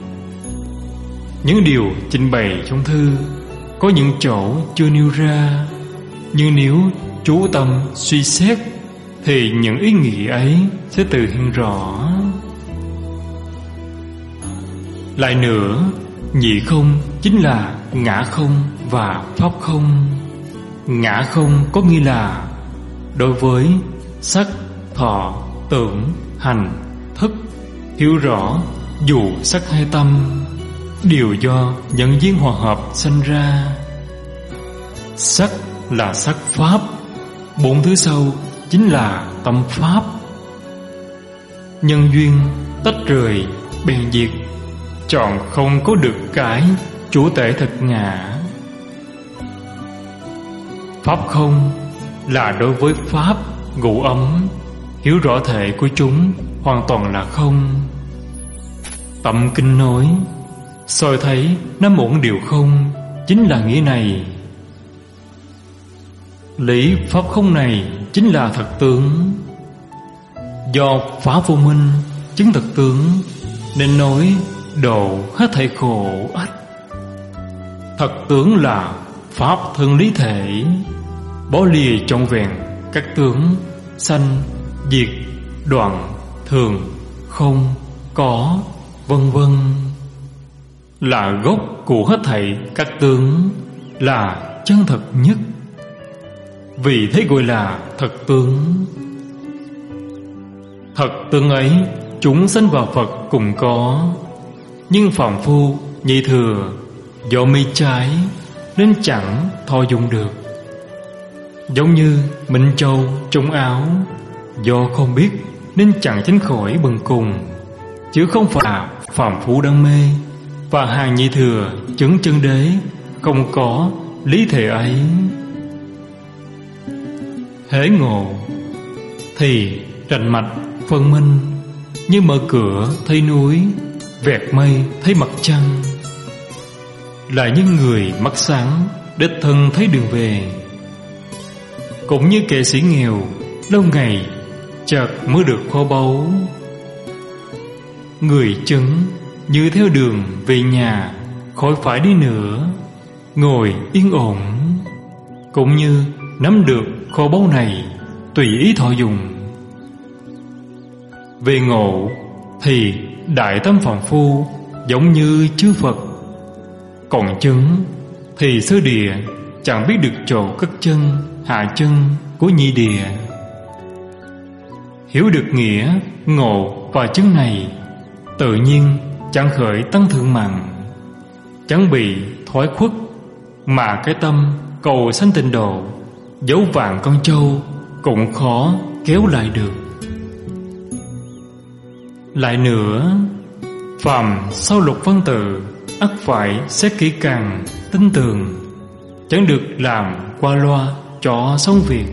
Những điều trình bày trong thư có những chỗ chưa nêu ra, nhưng nếu chú tâm suy xét thì những ý nghĩa ấy sẽ tự hiện rõ. Lại nữa, nhị không chính là ngã không và pháp không. Ngã không có nghĩa là đối với sắc, thọ, tưởng, hành, thức, hiểu rõ dù sắc hay tâm đều do nhân duyên hòa hợp sanh ra. Sắc là sắc pháp, bốn thứ sau chính là tâm pháp. Nhân duyên tách rời bèn diệt, chọn không có được cái chủ tể thật ngã. Pháp không là đối với pháp ngũ ấm, hiểu rõ thể của chúng hoàn toàn là không. Tâm kinh nói soi thấy năm uẩn đều không, chính là nghĩa này. Lý pháp không này chính là thật tướng. Do phá vô minh chứng thật tướng, nên nói độ hết thảy khổ ách. Thật tướng là pháp thân lý thể, bỏ lìa trọn vẹn các tướng sanh, diệt, đoạn, thường, không, có, vân vân, là gốc của hết thảy các tướng, là chân thật nhất. Vì thế gọi là thật tướng. Thật tướng ấy chúng sanh vào Phật cùng có, nhưng phàm phu nhị thừa do mê trái nên chẳng thọ dụng được. Giống như Minh Châu trúng áo, do không biết nên chẳng tránh khỏi bần cùng, chứ không phải phàm phu đang mê và hàng nhị thừa chứng chân đế không có lý thể ấy. hễ ngộ thì rành mạch phân minh, như mở cửa thấy núi, vẹt mây thấy mặt trăng. Lại như người mắt sáng, đích thân thấy đường về. Cũng như kẻ sĩ nghèo, lâu ngày chợt mới được kho báu. Người chứng như theo đường về nhà, khỏi phải đi nữa, ngồi yên ổn. Cũng như nắm được kho báu này, tùy ý thọ dùng. Về ngộ thì đại tâm phàm phu, giống như chư Phật. Còn chứng thì sơ địa, chẳng biết được chỗ cất chân, hạ chân của nhị địa. Hiểu được nghĩa ngộ và chứng này, tự nhiên chẳng khởi tăng thượng mạng, chẳng bị thoái khuất, mà cái tâm cầu sanh tịnh độ, dấu vạn con trâu cũng khó kéo lại được. Lại nữa, phàm sau lục văn tự, ắt phải xét kỹ càng, tin tường, chẳng được làm qua loa cho xong việc.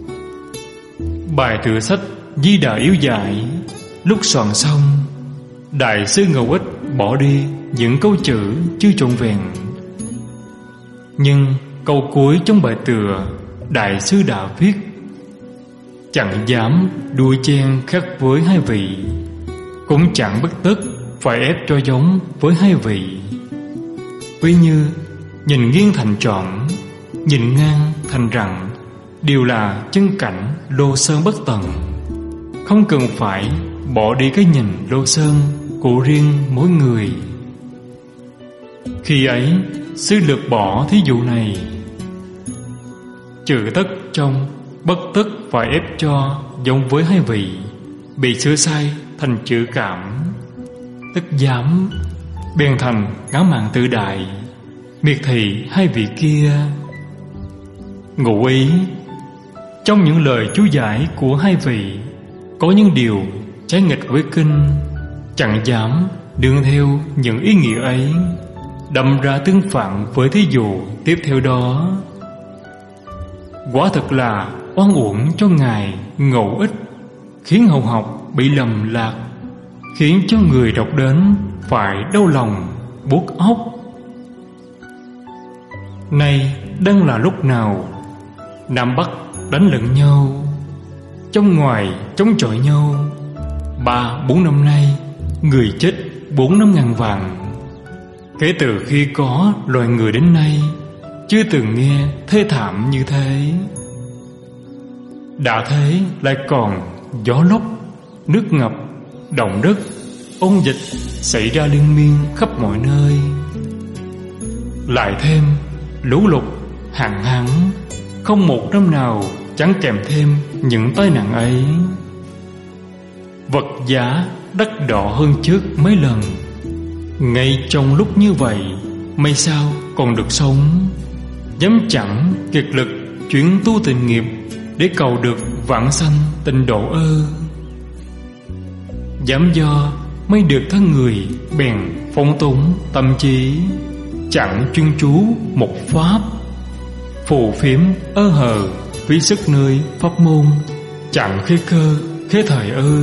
Bài tựa sách Di Đà yếu dạy, lúc soạn xong, đại sư Ngẫu Ích bỏ đi những câu chữ chưa trọn vẹn. Nhưng câu cuối trong bài tựa đại sư đã viết: chẳng dám đua chen khác với hai vị, cũng chẳng bất tất phải ép cho giống với hai vị. Ví như nhìn nghiêng thành trọn, nhìn ngang thành rặng, đều là chân cảnh lô sơn bất tận. Không cần phải bỏ đi cái nhìn lô sơn của riêng mỗi người. Khi ấy sư lược bỏ thí dụ này: trừ tất trong, bất tất phải ép cho giống với hai vị, bị sửa sai thành chữ cảm, tức dám, bèn thành ngã mạn tự đại, miệt thị hai vị kia. Ngụ ý, trong những lời chú giải của hai vị, có những điều trái nghịch với kinh, chẳng dám đương theo những ý nghĩa ấy, đâm ra tương phản với thí dụ tiếp theo đó. Quả thật là oan uổng cho ngài Ngẫu Ích, khiến hậu học bị lầm lạc, khiến cho người đọc đến phải đau lòng buốt óc. Nay đang là lúc nào Nam Bắc đánh lẫn nhau, trong ngoài chống chọi nhau. Ba bốn năm nay, người chết bốn năm ngàn vạn. Kể từ khi có loài người đến nay, chưa từng nghe thê thảm như thế. Đã thế lại còn gió lốc, nước ngập, động đất, ôn dịch xảy ra liên miên khắp mọi nơi. Lại thêm lũ lụt, hạn hán, không một năm nào chẳng kèm thêm những tai nạn ấy. Vật giá đắt đỏ hơn trước mấy lần. Ngay trong lúc như vậy, may sao còn được sống, dám chẳng kiệt lực chuyển tu tình nghiệp để cầu được vãng sanh tịnh độ ơ. Dám do mới được thân người bèn phóng túng tâm trí, chẳng chuyên chú một pháp, phù phiếm ơ hờ vì sức nơi pháp môn, chẳng khế cơ khế thời ư.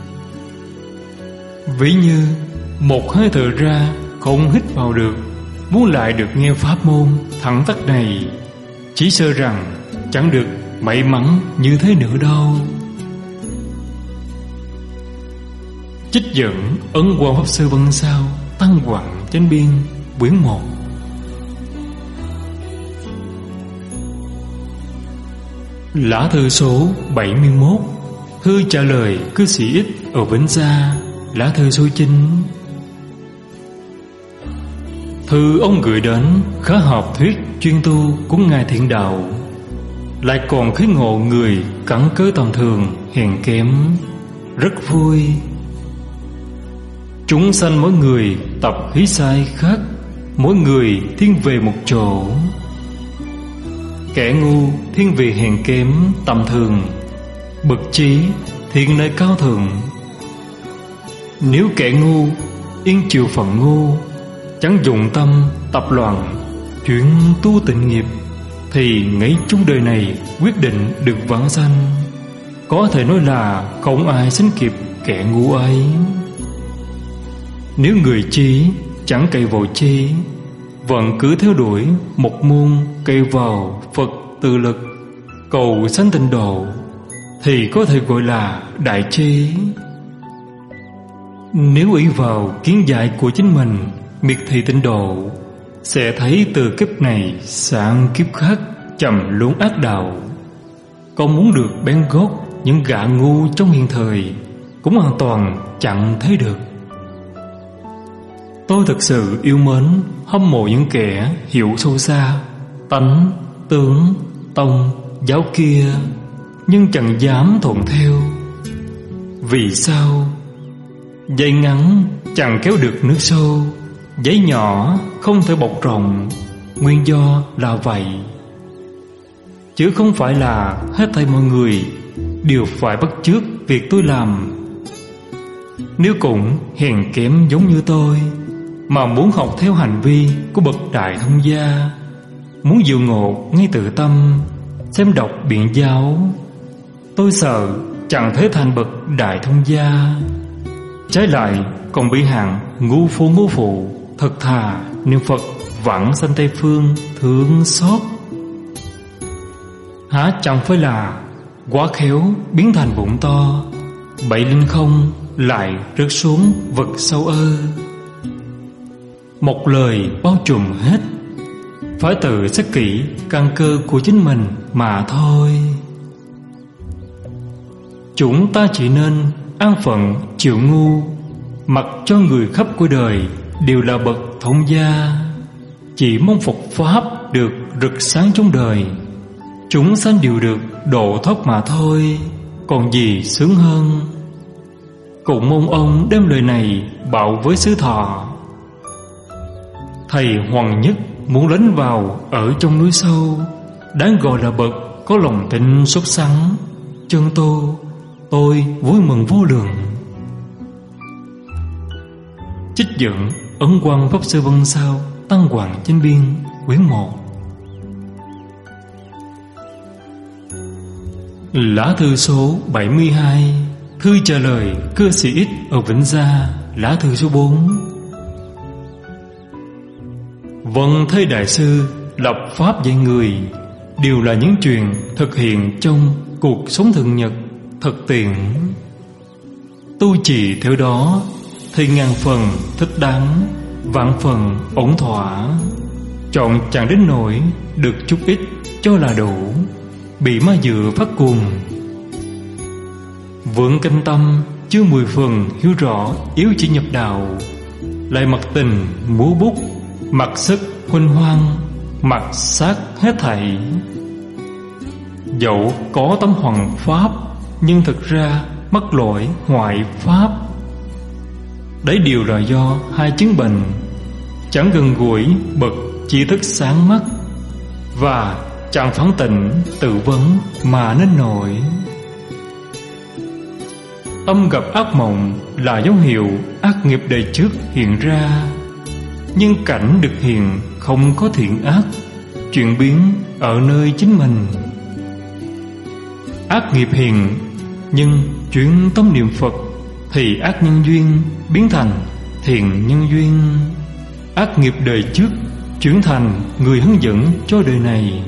Ví như một hơi thở ra không hít vào được, muốn lại được nghe pháp môn thẳng tắc này, chỉ sợ rằng chẳng được may mắn như thế nữa đâu. Trích dẫn Ấn Quang Pháp Sư Văn Sao Tăng Quặng Chánh Biên quyển một. Lá thư số bảy mươi mốt. Thư trả lời cư sĩ Ích ở Vĩnh Gia. Lá thư số chín. Thư ông gửi đến khá hợp thuyết chuyên tu của Ngài Thiện Đạo, lại còn khuyến ngộ người cẳng cớ tầm thường hèn kém, rất vui. Chúng sanh mỗi người tập khí sai khác, mỗi người thiên về một chỗ. Kẻ ngu thiên về hèn kém tầm thường, bậc trí thiên nơi cao thượng. Nếu kẻ ngu yên chịu phận ngu, chẳng dụng tâm tập loạn chuyển tu tịnh nghiệp, thì ngay chung đời này quyết định được vãng sanh. Có thể nói là không ai sánh kịp kẻ ngu ấy. Nếu người trí chẳng cậy vào chi, vẫn cứ theo đuổi một môn cậy vào Phật tự lực, cầu sanh tịnh độ, thì có thể gọi là đại trí. Nếu ý vào kiến giải của chính mình miệt thị tịnh độ, sẽ thấy từ kiếp này sang kiếp khác chầm luống ác đạo. Còn muốn được bén gót những gã ngu trong hiện thời cũng hoàn toàn chẳng thấy được. Tôi thật sự yêu mến, hâm mộ những kẻ hiểu sâu xa tánh, tướng, tông, giáo kia, nhưng chẳng dám thuận theo. Vì sao? Dây ngắn chẳng kéo được nước sâu, giấy nhỏ không thể bọc rộng. Nguyên do là vậy, chứ không phải là hết thảy mọi người đều phải bắt chước việc tôi làm. Nếu cũng hèn kém giống như tôi, mà muốn học theo hành vi của bậc đại thông gia, muốn diệu ngộ ngay tự tâm, xem đọc biện giáo, tôi sợ chẳng thể thành bậc đại thông gia, trái lại còn bị hạng ngu phu ngu phụ thật thà niệm Phật vãng sanh Tây phương thương xót. Há chẳng phải là quá khéo biến thành bụng to, bậy lên không lại rớt xuống vực sâu ơ. Một lời bao trùm hết, phải tự xét kỹ căn cơ của chính mình mà thôi. Chúng ta chỉ nên an phận chịu ngu, mặc cho người khắp cuối đời đều là bậc thông gia, chỉ mong Phật Pháp được rực sáng trong đời, chúng sanh đều được độ thoát mà thôi, còn gì sướng hơn. Cũng mong ông đem lời này bảo với xứ Thọ. Thầy Hoàng Nhất muốn lánh vào ở trong núi sâu, đáng gọi là bậc có lòng tin xuất sắn, chân tu, tôi vui mừng vô lượng. Trích dẫn Ấn Quang Pháp Sư Vân Sao Tăng Hoàng Chánh Biên quyển một. Lá thư số bảy mươi hai, thư trả lời cư sĩ X ở Vĩnh Gia. Lá thư số bốn. Vâng, thầy đại sư lập pháp dạy người đều là những chuyện thực hiện trong cuộc sống thường nhật, thực tiễn. Tu trì theo đó thì ngàn phần thích đáng, vạn phần ổn thỏa. Chọn chẳng đến nỗi được chút ít cho là đủ, bị ma dựa phát cuồng. Vượng canh tâm chưa mười phần hiểu rõ yếu chỉ nhập đạo, lại mặc tình múa bút, mặc sức huynh hoang, mặc sát hết thảy. Dẫu có tấm hoàng pháp, nhưng thực ra mắc lỗi hoại pháp. Đấy đều là do hai chứng bệnh, chẳng gần gũi bậc tri thức sáng mắt, và chẳng phán tỉnh tự vấn mà nên nổi. Tâm gặp ác mộng là dấu hiệu ác nghiệp đời trước hiện ra, nhưng cảnh được hiện không có thiện ác, chuyển biến ở nơi chính mình. Ác nghiệp hiện nhưng chuyển tâm niệm Phật, thì ác nhân duyên biến thành thiện nhân duyên. Ác nghiệp đời trước chuyển thành người hướng dẫn cho đời này.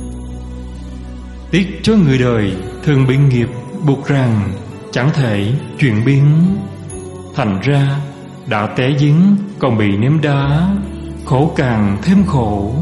Tiếc cho người đời thường bị nghiệp buộc rằng chẳng thể chuyển biến, thành ra đã té giếng còn bị ném đá, khổ càng thêm khổ.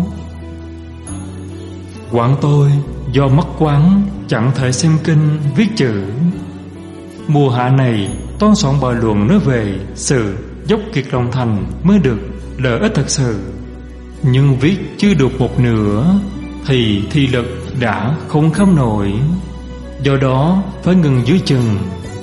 Quán tôi do mất quán chẳng thể xem kinh viết chữ. Mùa hạ này toan soạn bài luận nói về sự dốc kiệt lòng thành mới được lợi ích thật sự, nhưng viết chưa được một nửa thì thi lực đã không kham nổi, do đó phải ngừng dưới chừng.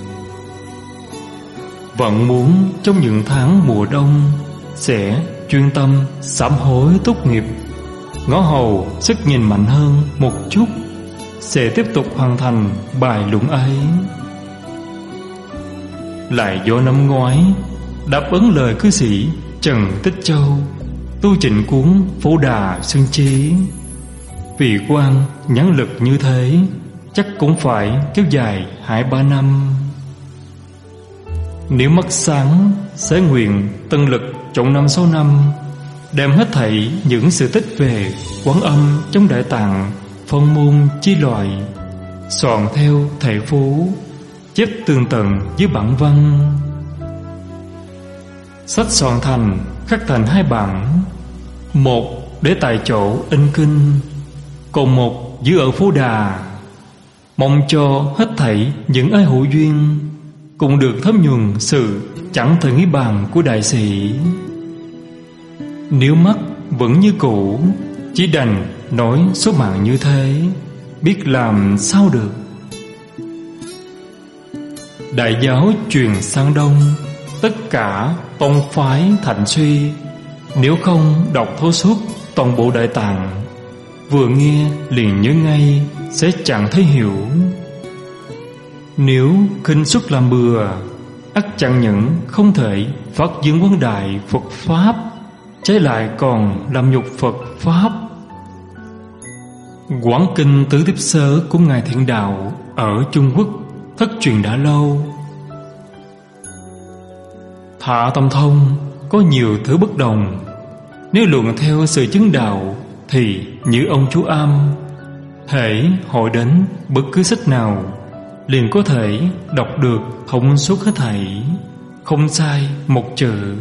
Vẫn muốn trong những tháng mùa đông sẽ chuyên tâm sám hối tốt nghiệp, ngõ hầu sức nhìn mạnh hơn một chút, sẽ tiếp tục hoàn thành bài luận ấy. Lại do năm ngoái đáp ứng lời cư sĩ Trần Tích Châu tu chỉnh cuốn Phổ Đà Xuân Chí, Vì quan nhãn lực như thế, chắc cũng phải kéo dài hai ba năm. Nếu mắt sáng, sẽ nguyện tân lực trong năm sáu năm, đem hết thảy những sự tích về Quán Âm trong Đại Tạng, phân môn chi loại, soạn theo thể phú, chép tường tận với bản văn. Sách soạn thành, khắc thành hai bản, một để tại chỗ in kinh, còn một giữ ở Phú Đà, mong cho hết thảy những ai hữu duyên cũng được thấm nhuần sự chẳng thể nghĩ bàn của đại sĩ. Nếu mắt vẫn như cũ, chỉ đành nói số mạng như thế, biết làm sao được. Đại giáo truyền sang Đông, tất cả tông phái thành suy. Nếu không đọc thấu suốt toàn bộ Đại Tạng, vừa nghe liền nhớ ngay, sẽ chẳng thấy hiểu. Nếu khinh suất làm bừa, ắt chẳng những không thể phát dương quang đại Phật Pháp, trái lại còn làm nhục Phật Pháp. Quán kinh Tứ Tiếp Sớ của Ngài Thiện Đạo ở Trung Quốc thất truyền đã lâu. Thạ Tâm Thông có nhiều thứ bất đồng. Nếu luận theo sự chứng đạo thì như ông chú Am, hễ hội đến bất cứ sách nào liền có thể đọc được thông suốt hết thảy, không sai một chữ.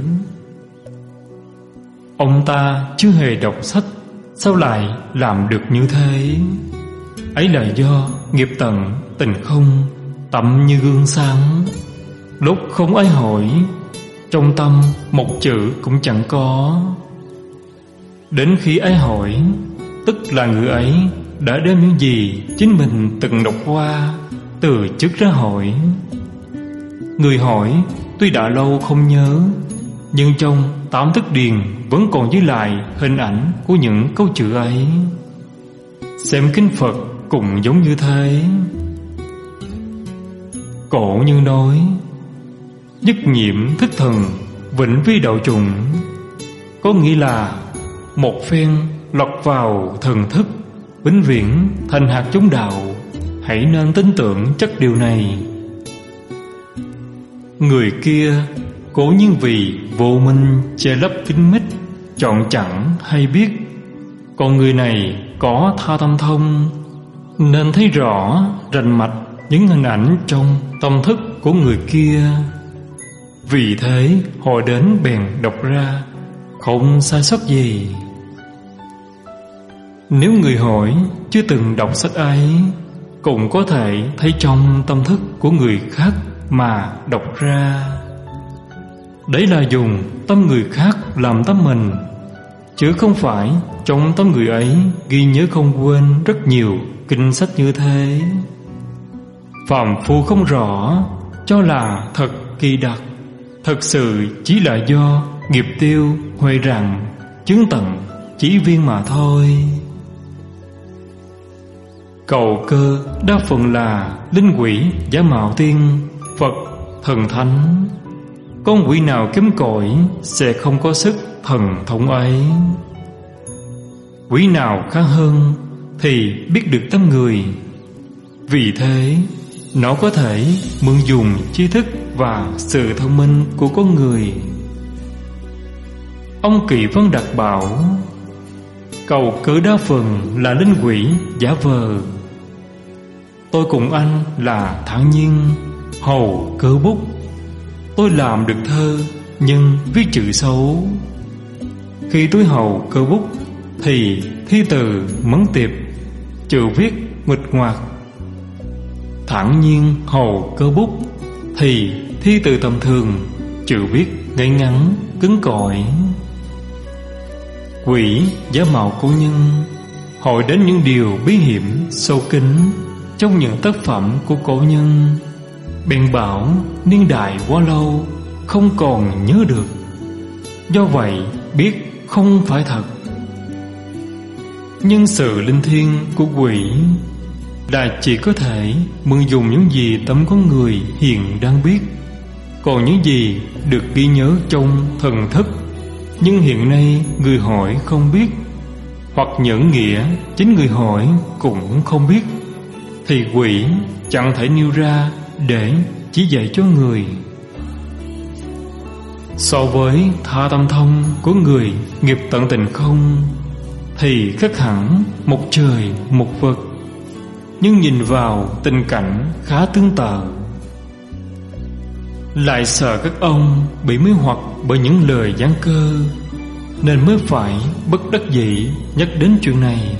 Ông ta chưa hề đọc sách, sao lại làm được như thế? Ấy là do nghiệp tận tình không, tâm như gương sáng. Lúc không ai hỏi, trong tâm một chữ cũng chẳng có. Đến khi ai hỏi, tức là người ấy đã đem những gì chính mình từng đọc qua từ trước ra hỏi. Người hỏi tuy đã lâu không nhớ, nhưng trong tám thức điền vẫn còn giữ lại hình ảnh của những câu chữ ấy. Xem kinh Phật cũng giống như thế. Cổ Nhân nói: nhất nhiệm thức thần, vĩnh vi đạo trùng. Có nghĩa là một phen lọt vào thần thức, vĩnh viễn thành hạt giống đạo. Hãy nên tin tưởng chắc điều này. Người kia cố nhiên vì vô minh che lấp kín mít, chọn chẳng hay biết. Còn người này có tha tâm thông, nên thấy rõ rành mạch những hình ảnh trong tâm thức của người kia. Vì thế họ đến bèn đọc ra, không sai sót gì. Nếu người hỏi chưa từng đọc sách ấy, cũng có thể thấy trong tâm thức của người khác mà đọc ra. Đấy là dùng tâm người khác làm tâm mình, chứ không phải trong tâm người ấy ghi nhớ không quên rất nhiều kinh sách như thế. Phàm phu không rõ, cho là thật kỳ đặc, thật sự chỉ là do nghiệp tiêu huệ rằng chứng tận chỉ viên mà thôi. Cầu cơ đa phần là linh quỷ giả mạo tiên, Phật, thần thánh. Con quỷ nào kém cỏi sẽ không có sức thần thông ấy. Quỷ nào khá hơn thì biết được tâm người. Vì thế nó có thể mượn dùng tri thức và sự thông minh của con người. Ông Kỵ Vân Đạt bảo: cầu cử đa phần là linh quỷ giả vờ. Tôi cùng anh là thản nhiên hầu cơ bút. Tôi làm được thơ nhưng viết chữ xấu. Khi tôi hầu cơ bút thì thi từ mấn tiệp, chữ viết nguệch ngoạc. Thản nhiên hầu cơ bút thì thi từ tầm thường, chữ viết ngay ngắn cứng cỏi. Quỷ giả mạo cổ nhân hỏi đến những điều bí hiểm sâu kín trong những tác phẩm của cổ nhân, bèn bảo niên đại quá lâu không còn nhớ được, do vậy biết không phải thật. Nhưng sự linh thiêng của quỷ là chỉ có thể mượn dùng những gì tấm con người hiện đang biết, còn những gì được ghi nhớ trong thần thức nhưng hiện nay người hỏi không biết, hoặc nhẫn nghĩa chính người hỏi cũng không biết, thì quỷ chẳng thể nêu ra để chỉ dạy cho người. So với tha tâm thông của người nghiệp tận tình không thì khác hẳn một trời một vực, nhưng nhìn vào tình cảnh khá tương tự. Lại sợ các ông bị mê hoặc bởi những lời giảng cơ, nên mới phải bất đắc dĩ nhắc đến chuyện này.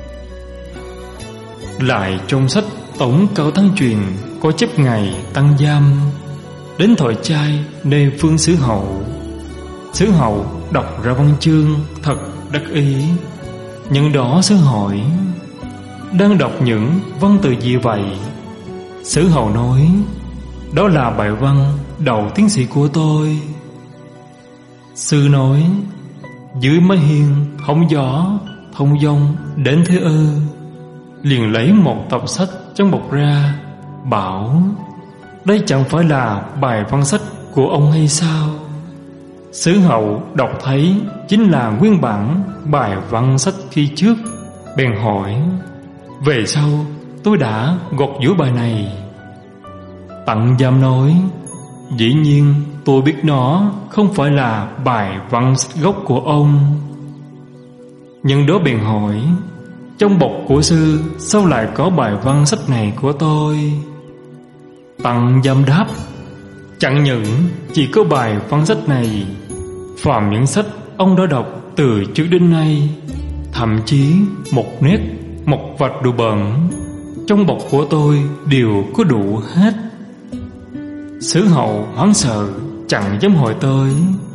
Lại trong sách Tổng Cao Tăng Truyền có chép ngày Tăng Giam đến thọ trai nơi phương Xứ Hậu. Xứ Hậu đọc ra văn chương thật đắc ý. Nhân đó Xứ hỏi: đang đọc những văn từ gì vậy? Xứ Hậu nói: đó là bài văn đầu tiến sĩ của tôi. Sư nói: dưới mái hiên hóng gió thông dong đến thế ư? Liền lấy một tập sách trong bọc ra, bảo: đây chẳng phải là bài văn sách của ông hay sao? Xứ Hậu đọc thấy chính là nguyên bản bài văn sách khi trước, bèn hỏi: về sau tôi đã gọt giũa bài này. Tăng Giam nói: dĩ nhiên tôi biết nó không phải là bài văn sách gốc của ông. Nhưng đó bèn hỏi: trong bọc của sư sao lại có bài văn sách này của tôi? Tăng Giam đáp: chẳng những chỉ có bài văn sách này, phàm những sách ông đã đọc từ trước đến nay, thậm chí một nét, một vạch đồ bẩn, trong bọc của tôi đều có đủ hết. Xứ Hậu hoảng sợ, chẳng dám hỏi tới.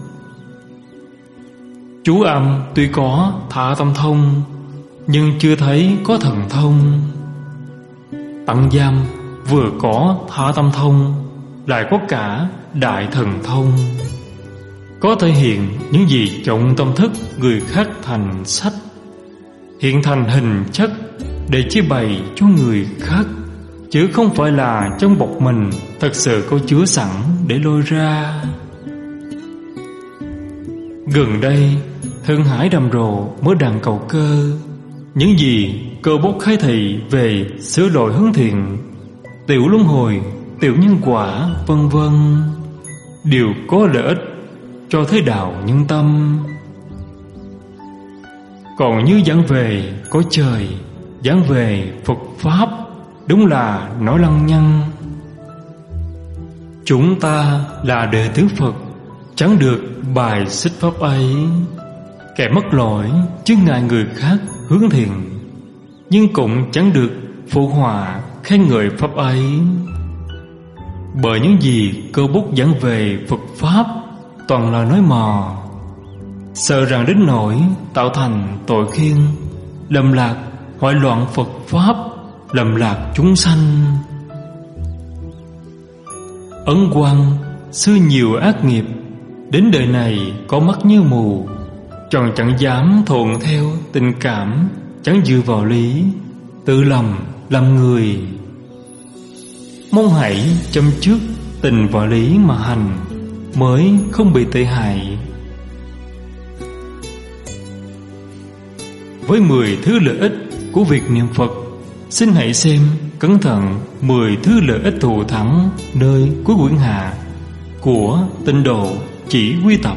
Chú âm tuy có thả tâm thông, nhưng chưa thấy có thần thông. Tăng Giam vừa có thả tâm thông, lại có cả đại thần thông, có thể hiện những gì trong tâm thức người khác thành sách, hiện thành hình chất để chia bày cho người khác, chứ không phải là trong bọc mình thật sự có chứa sẵn để lôi ra. Gần đây Thượng Hải rầm rộ mới đàn cầu cơ, những gì cơ bốc khai thị về sửa đổi hướng thiện, tiểu luân hồi, tiểu nhân quả, vân vân, đều có lợi ích cho thế đạo nhân tâm. Còn như giảng về có trời, giảng về Phật Pháp, đúng là nói lăng nhăng. Chúng ta là đệ tử Phật, chẳng được bài xích Pháp ấy. Kẻ mất lỗi chứ ngại người khác hướng thiện, nhưng cũng chẳng được phụ họa khen ngợi Pháp ấy. Bởi những gì cơ bút giảng về Phật Pháp toàn là nói mò, sợ rằng đến nỗi tạo thành tội khiên, lầm lạc hoại loạn Phật Pháp, lầm lạc chúng sanh. Ấn Quang xưa nhiều ác nghiệp, đến đời này có mắt như mù, tròn chẳng dám thuận theo tình cảm, chẳng dựa vào lý, tự lầm làm người. Mong hãy chăm trước tình và lý mà hành, mới không bị tệ hại. Với mười thứ lợi ích của việc niệm Phật, xin hãy xem cẩn thận mười thứ lợi ích thù thắng nơi cuối quyển hạ của Tịnh Độ Chỉ Quy Tập.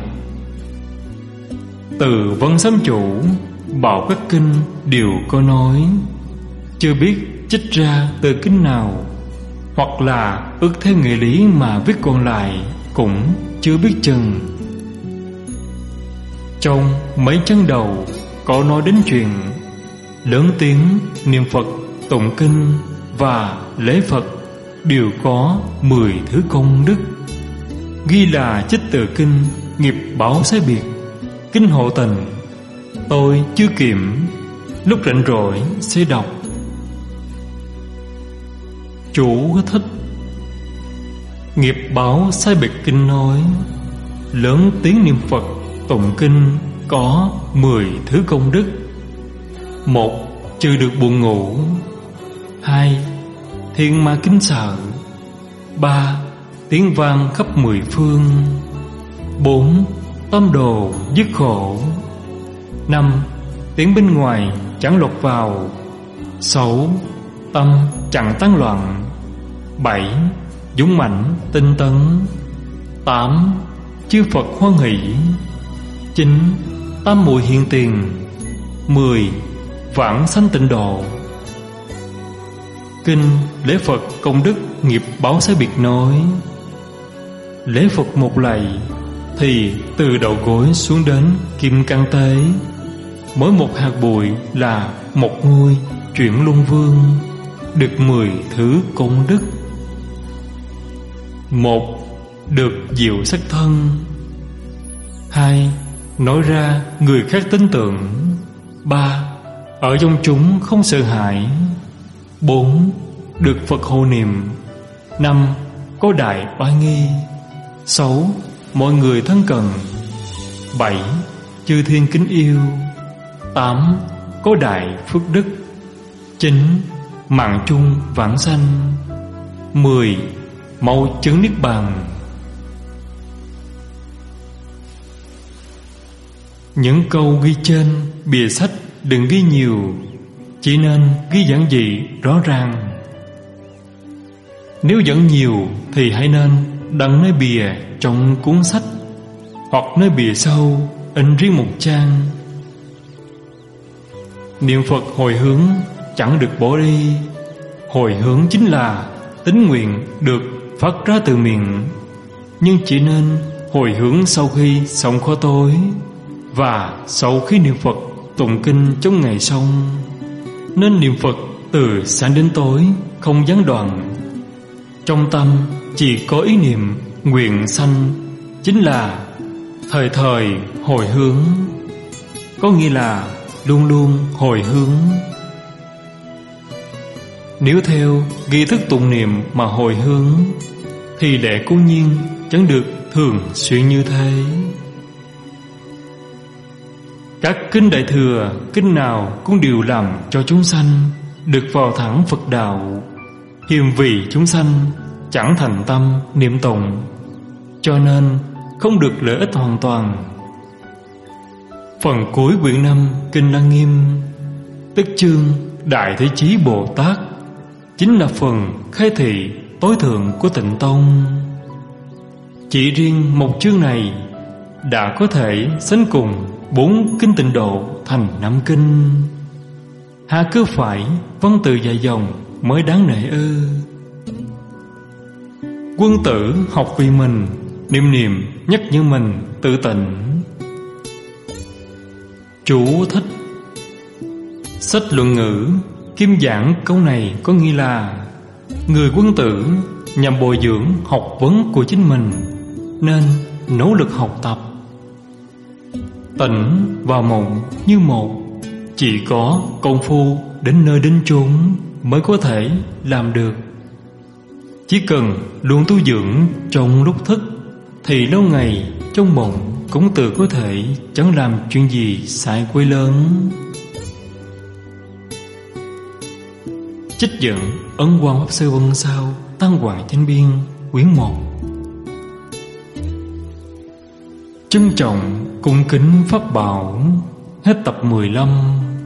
Từ Văn Sám Chủ bảo các kinh đều có nói, chưa biết trích ra từ kinh nào, hoặc là ước theo nghĩa lý mà viết còn lại cũng chưa biết chừng. Trong mấy chương đầu có nói đến chuyện lớn tiếng niệm Phật, tụng kinh và lễ Phật đều có mười thứ công đức, ghi là trích từ kinh Nghiệp Báo Sai Biệt, kinh Hộ Tình. Tôi chưa kiểm, lúc rảnh rỗi sẽ đọc. Chủ thích. Nghiệp Báo Sai Biệt kinh nói, lớn tiếng niệm Phật, tụng kinh có mười thứ công đức. Một, trừ được buồn ngủ. Hai, thiên ma kính sợ. Ba, tiếng vang khắp mười phương. Bốn, tâm đồ dứt khổ. Năm, tiếng bên ngoài chẳng lọt vào. Sáu, tâm chẳng tán loạn. Bảy, dũng mãnh tinh tấn. Tám, chư Phật hoan hỷ. Chín, tam muội hiện tiền. Mười, vãng sanh tịnh độ. Kinh lễ Phật công đức nghiệp báo sai biệt nói: lễ Phật một lạy thì từ đầu gối xuống đến kim cang tế, mỗi một hạt bụi là một ngôi chuyển luân vương, được mười thứ công đức. Một, được diệu sắc thân. Hai, nói ra người khác tin tưởng. Ba, ở trong chúng không sợ hãi. Bốn, được Phật hộ niệm. Năm, có đại oai nghi. Sáu, mọi người thân cận. Bảy, chư thiên kính yêu. Tám, có đại phước đức. Chín, mạng chung vãng sanh. Mười, mau chứng niết bàn. Những câu ghi trên bìa sách đừng ghi nhiều, chỉ nên ghi giản dị rõ ràng. Nếu dẫn nhiều thì hãy nên đăng nơi bìa trong cuốn sách, hoặc nơi bìa sau in riêng một trang. Niệm Phật hồi hướng chẳng được bỏ đi. Hồi hướng chính là tín nguyện được phát ra từ miệng, nhưng chỉ nên hồi hướng sau khi xong khóa tối và sau khi niệm Phật tụng kinh trong ngày xong. Nên niệm Phật từ sáng đến tối không gián đoạn. Trong tâm chỉ có ý niệm nguyện sanh, chính là thời thời hồi hướng, có nghĩa là luôn luôn hồi hướng. Nếu theo nghi thức tụng niệm mà hồi hướng thì lẽ cố nhiên chẳng được thường xuyên như thế. Các kinh Đại Thừa, kinh nào cũng đều làm cho chúng sanh được vào thẳng Phật đạo, hiềm vì chúng sanh chẳng thành tâm niệm tụng, cho nên không được lợi ích hoàn toàn. Phần cuối quyển năm kinh Lăng Nghiêm, tức chương Đại Thế Chí Bồ Tát, chính là phần khai thị tối thượng của Tịnh Tông. Chỉ riêng một chương này đã có thể sánh cùng bốn kinh Tịnh Độ thành năm kinh. Hà cứ phải văn tự dài dòng mới đáng nể ư? Quân tử học vì mình, niệm niệm nhắc nhở mình tự tịnh. Chú thích: sách Luận Ngữ Kim giảng câu này có nghĩa là người quân tử nhằm bồi dưỡng học vấn của chính mình nên nỗ lực học tập. Tỉnh và mộng như một, chỉ có công phu đến nơi đến chốn mới có thể làm được. Chỉ cần luôn tu dưỡng trong lúc thức thì lâu ngày trong mộng cũng tự có thể chẳng làm chuyện gì sai quấy lớn. Trích dẫn Ấn Quang Pháp Sư Vân Sao Tăng Hoàng Chánh Biên quyển một. Trân trọng cung kính pháp bảo. Hết tập mười lăm.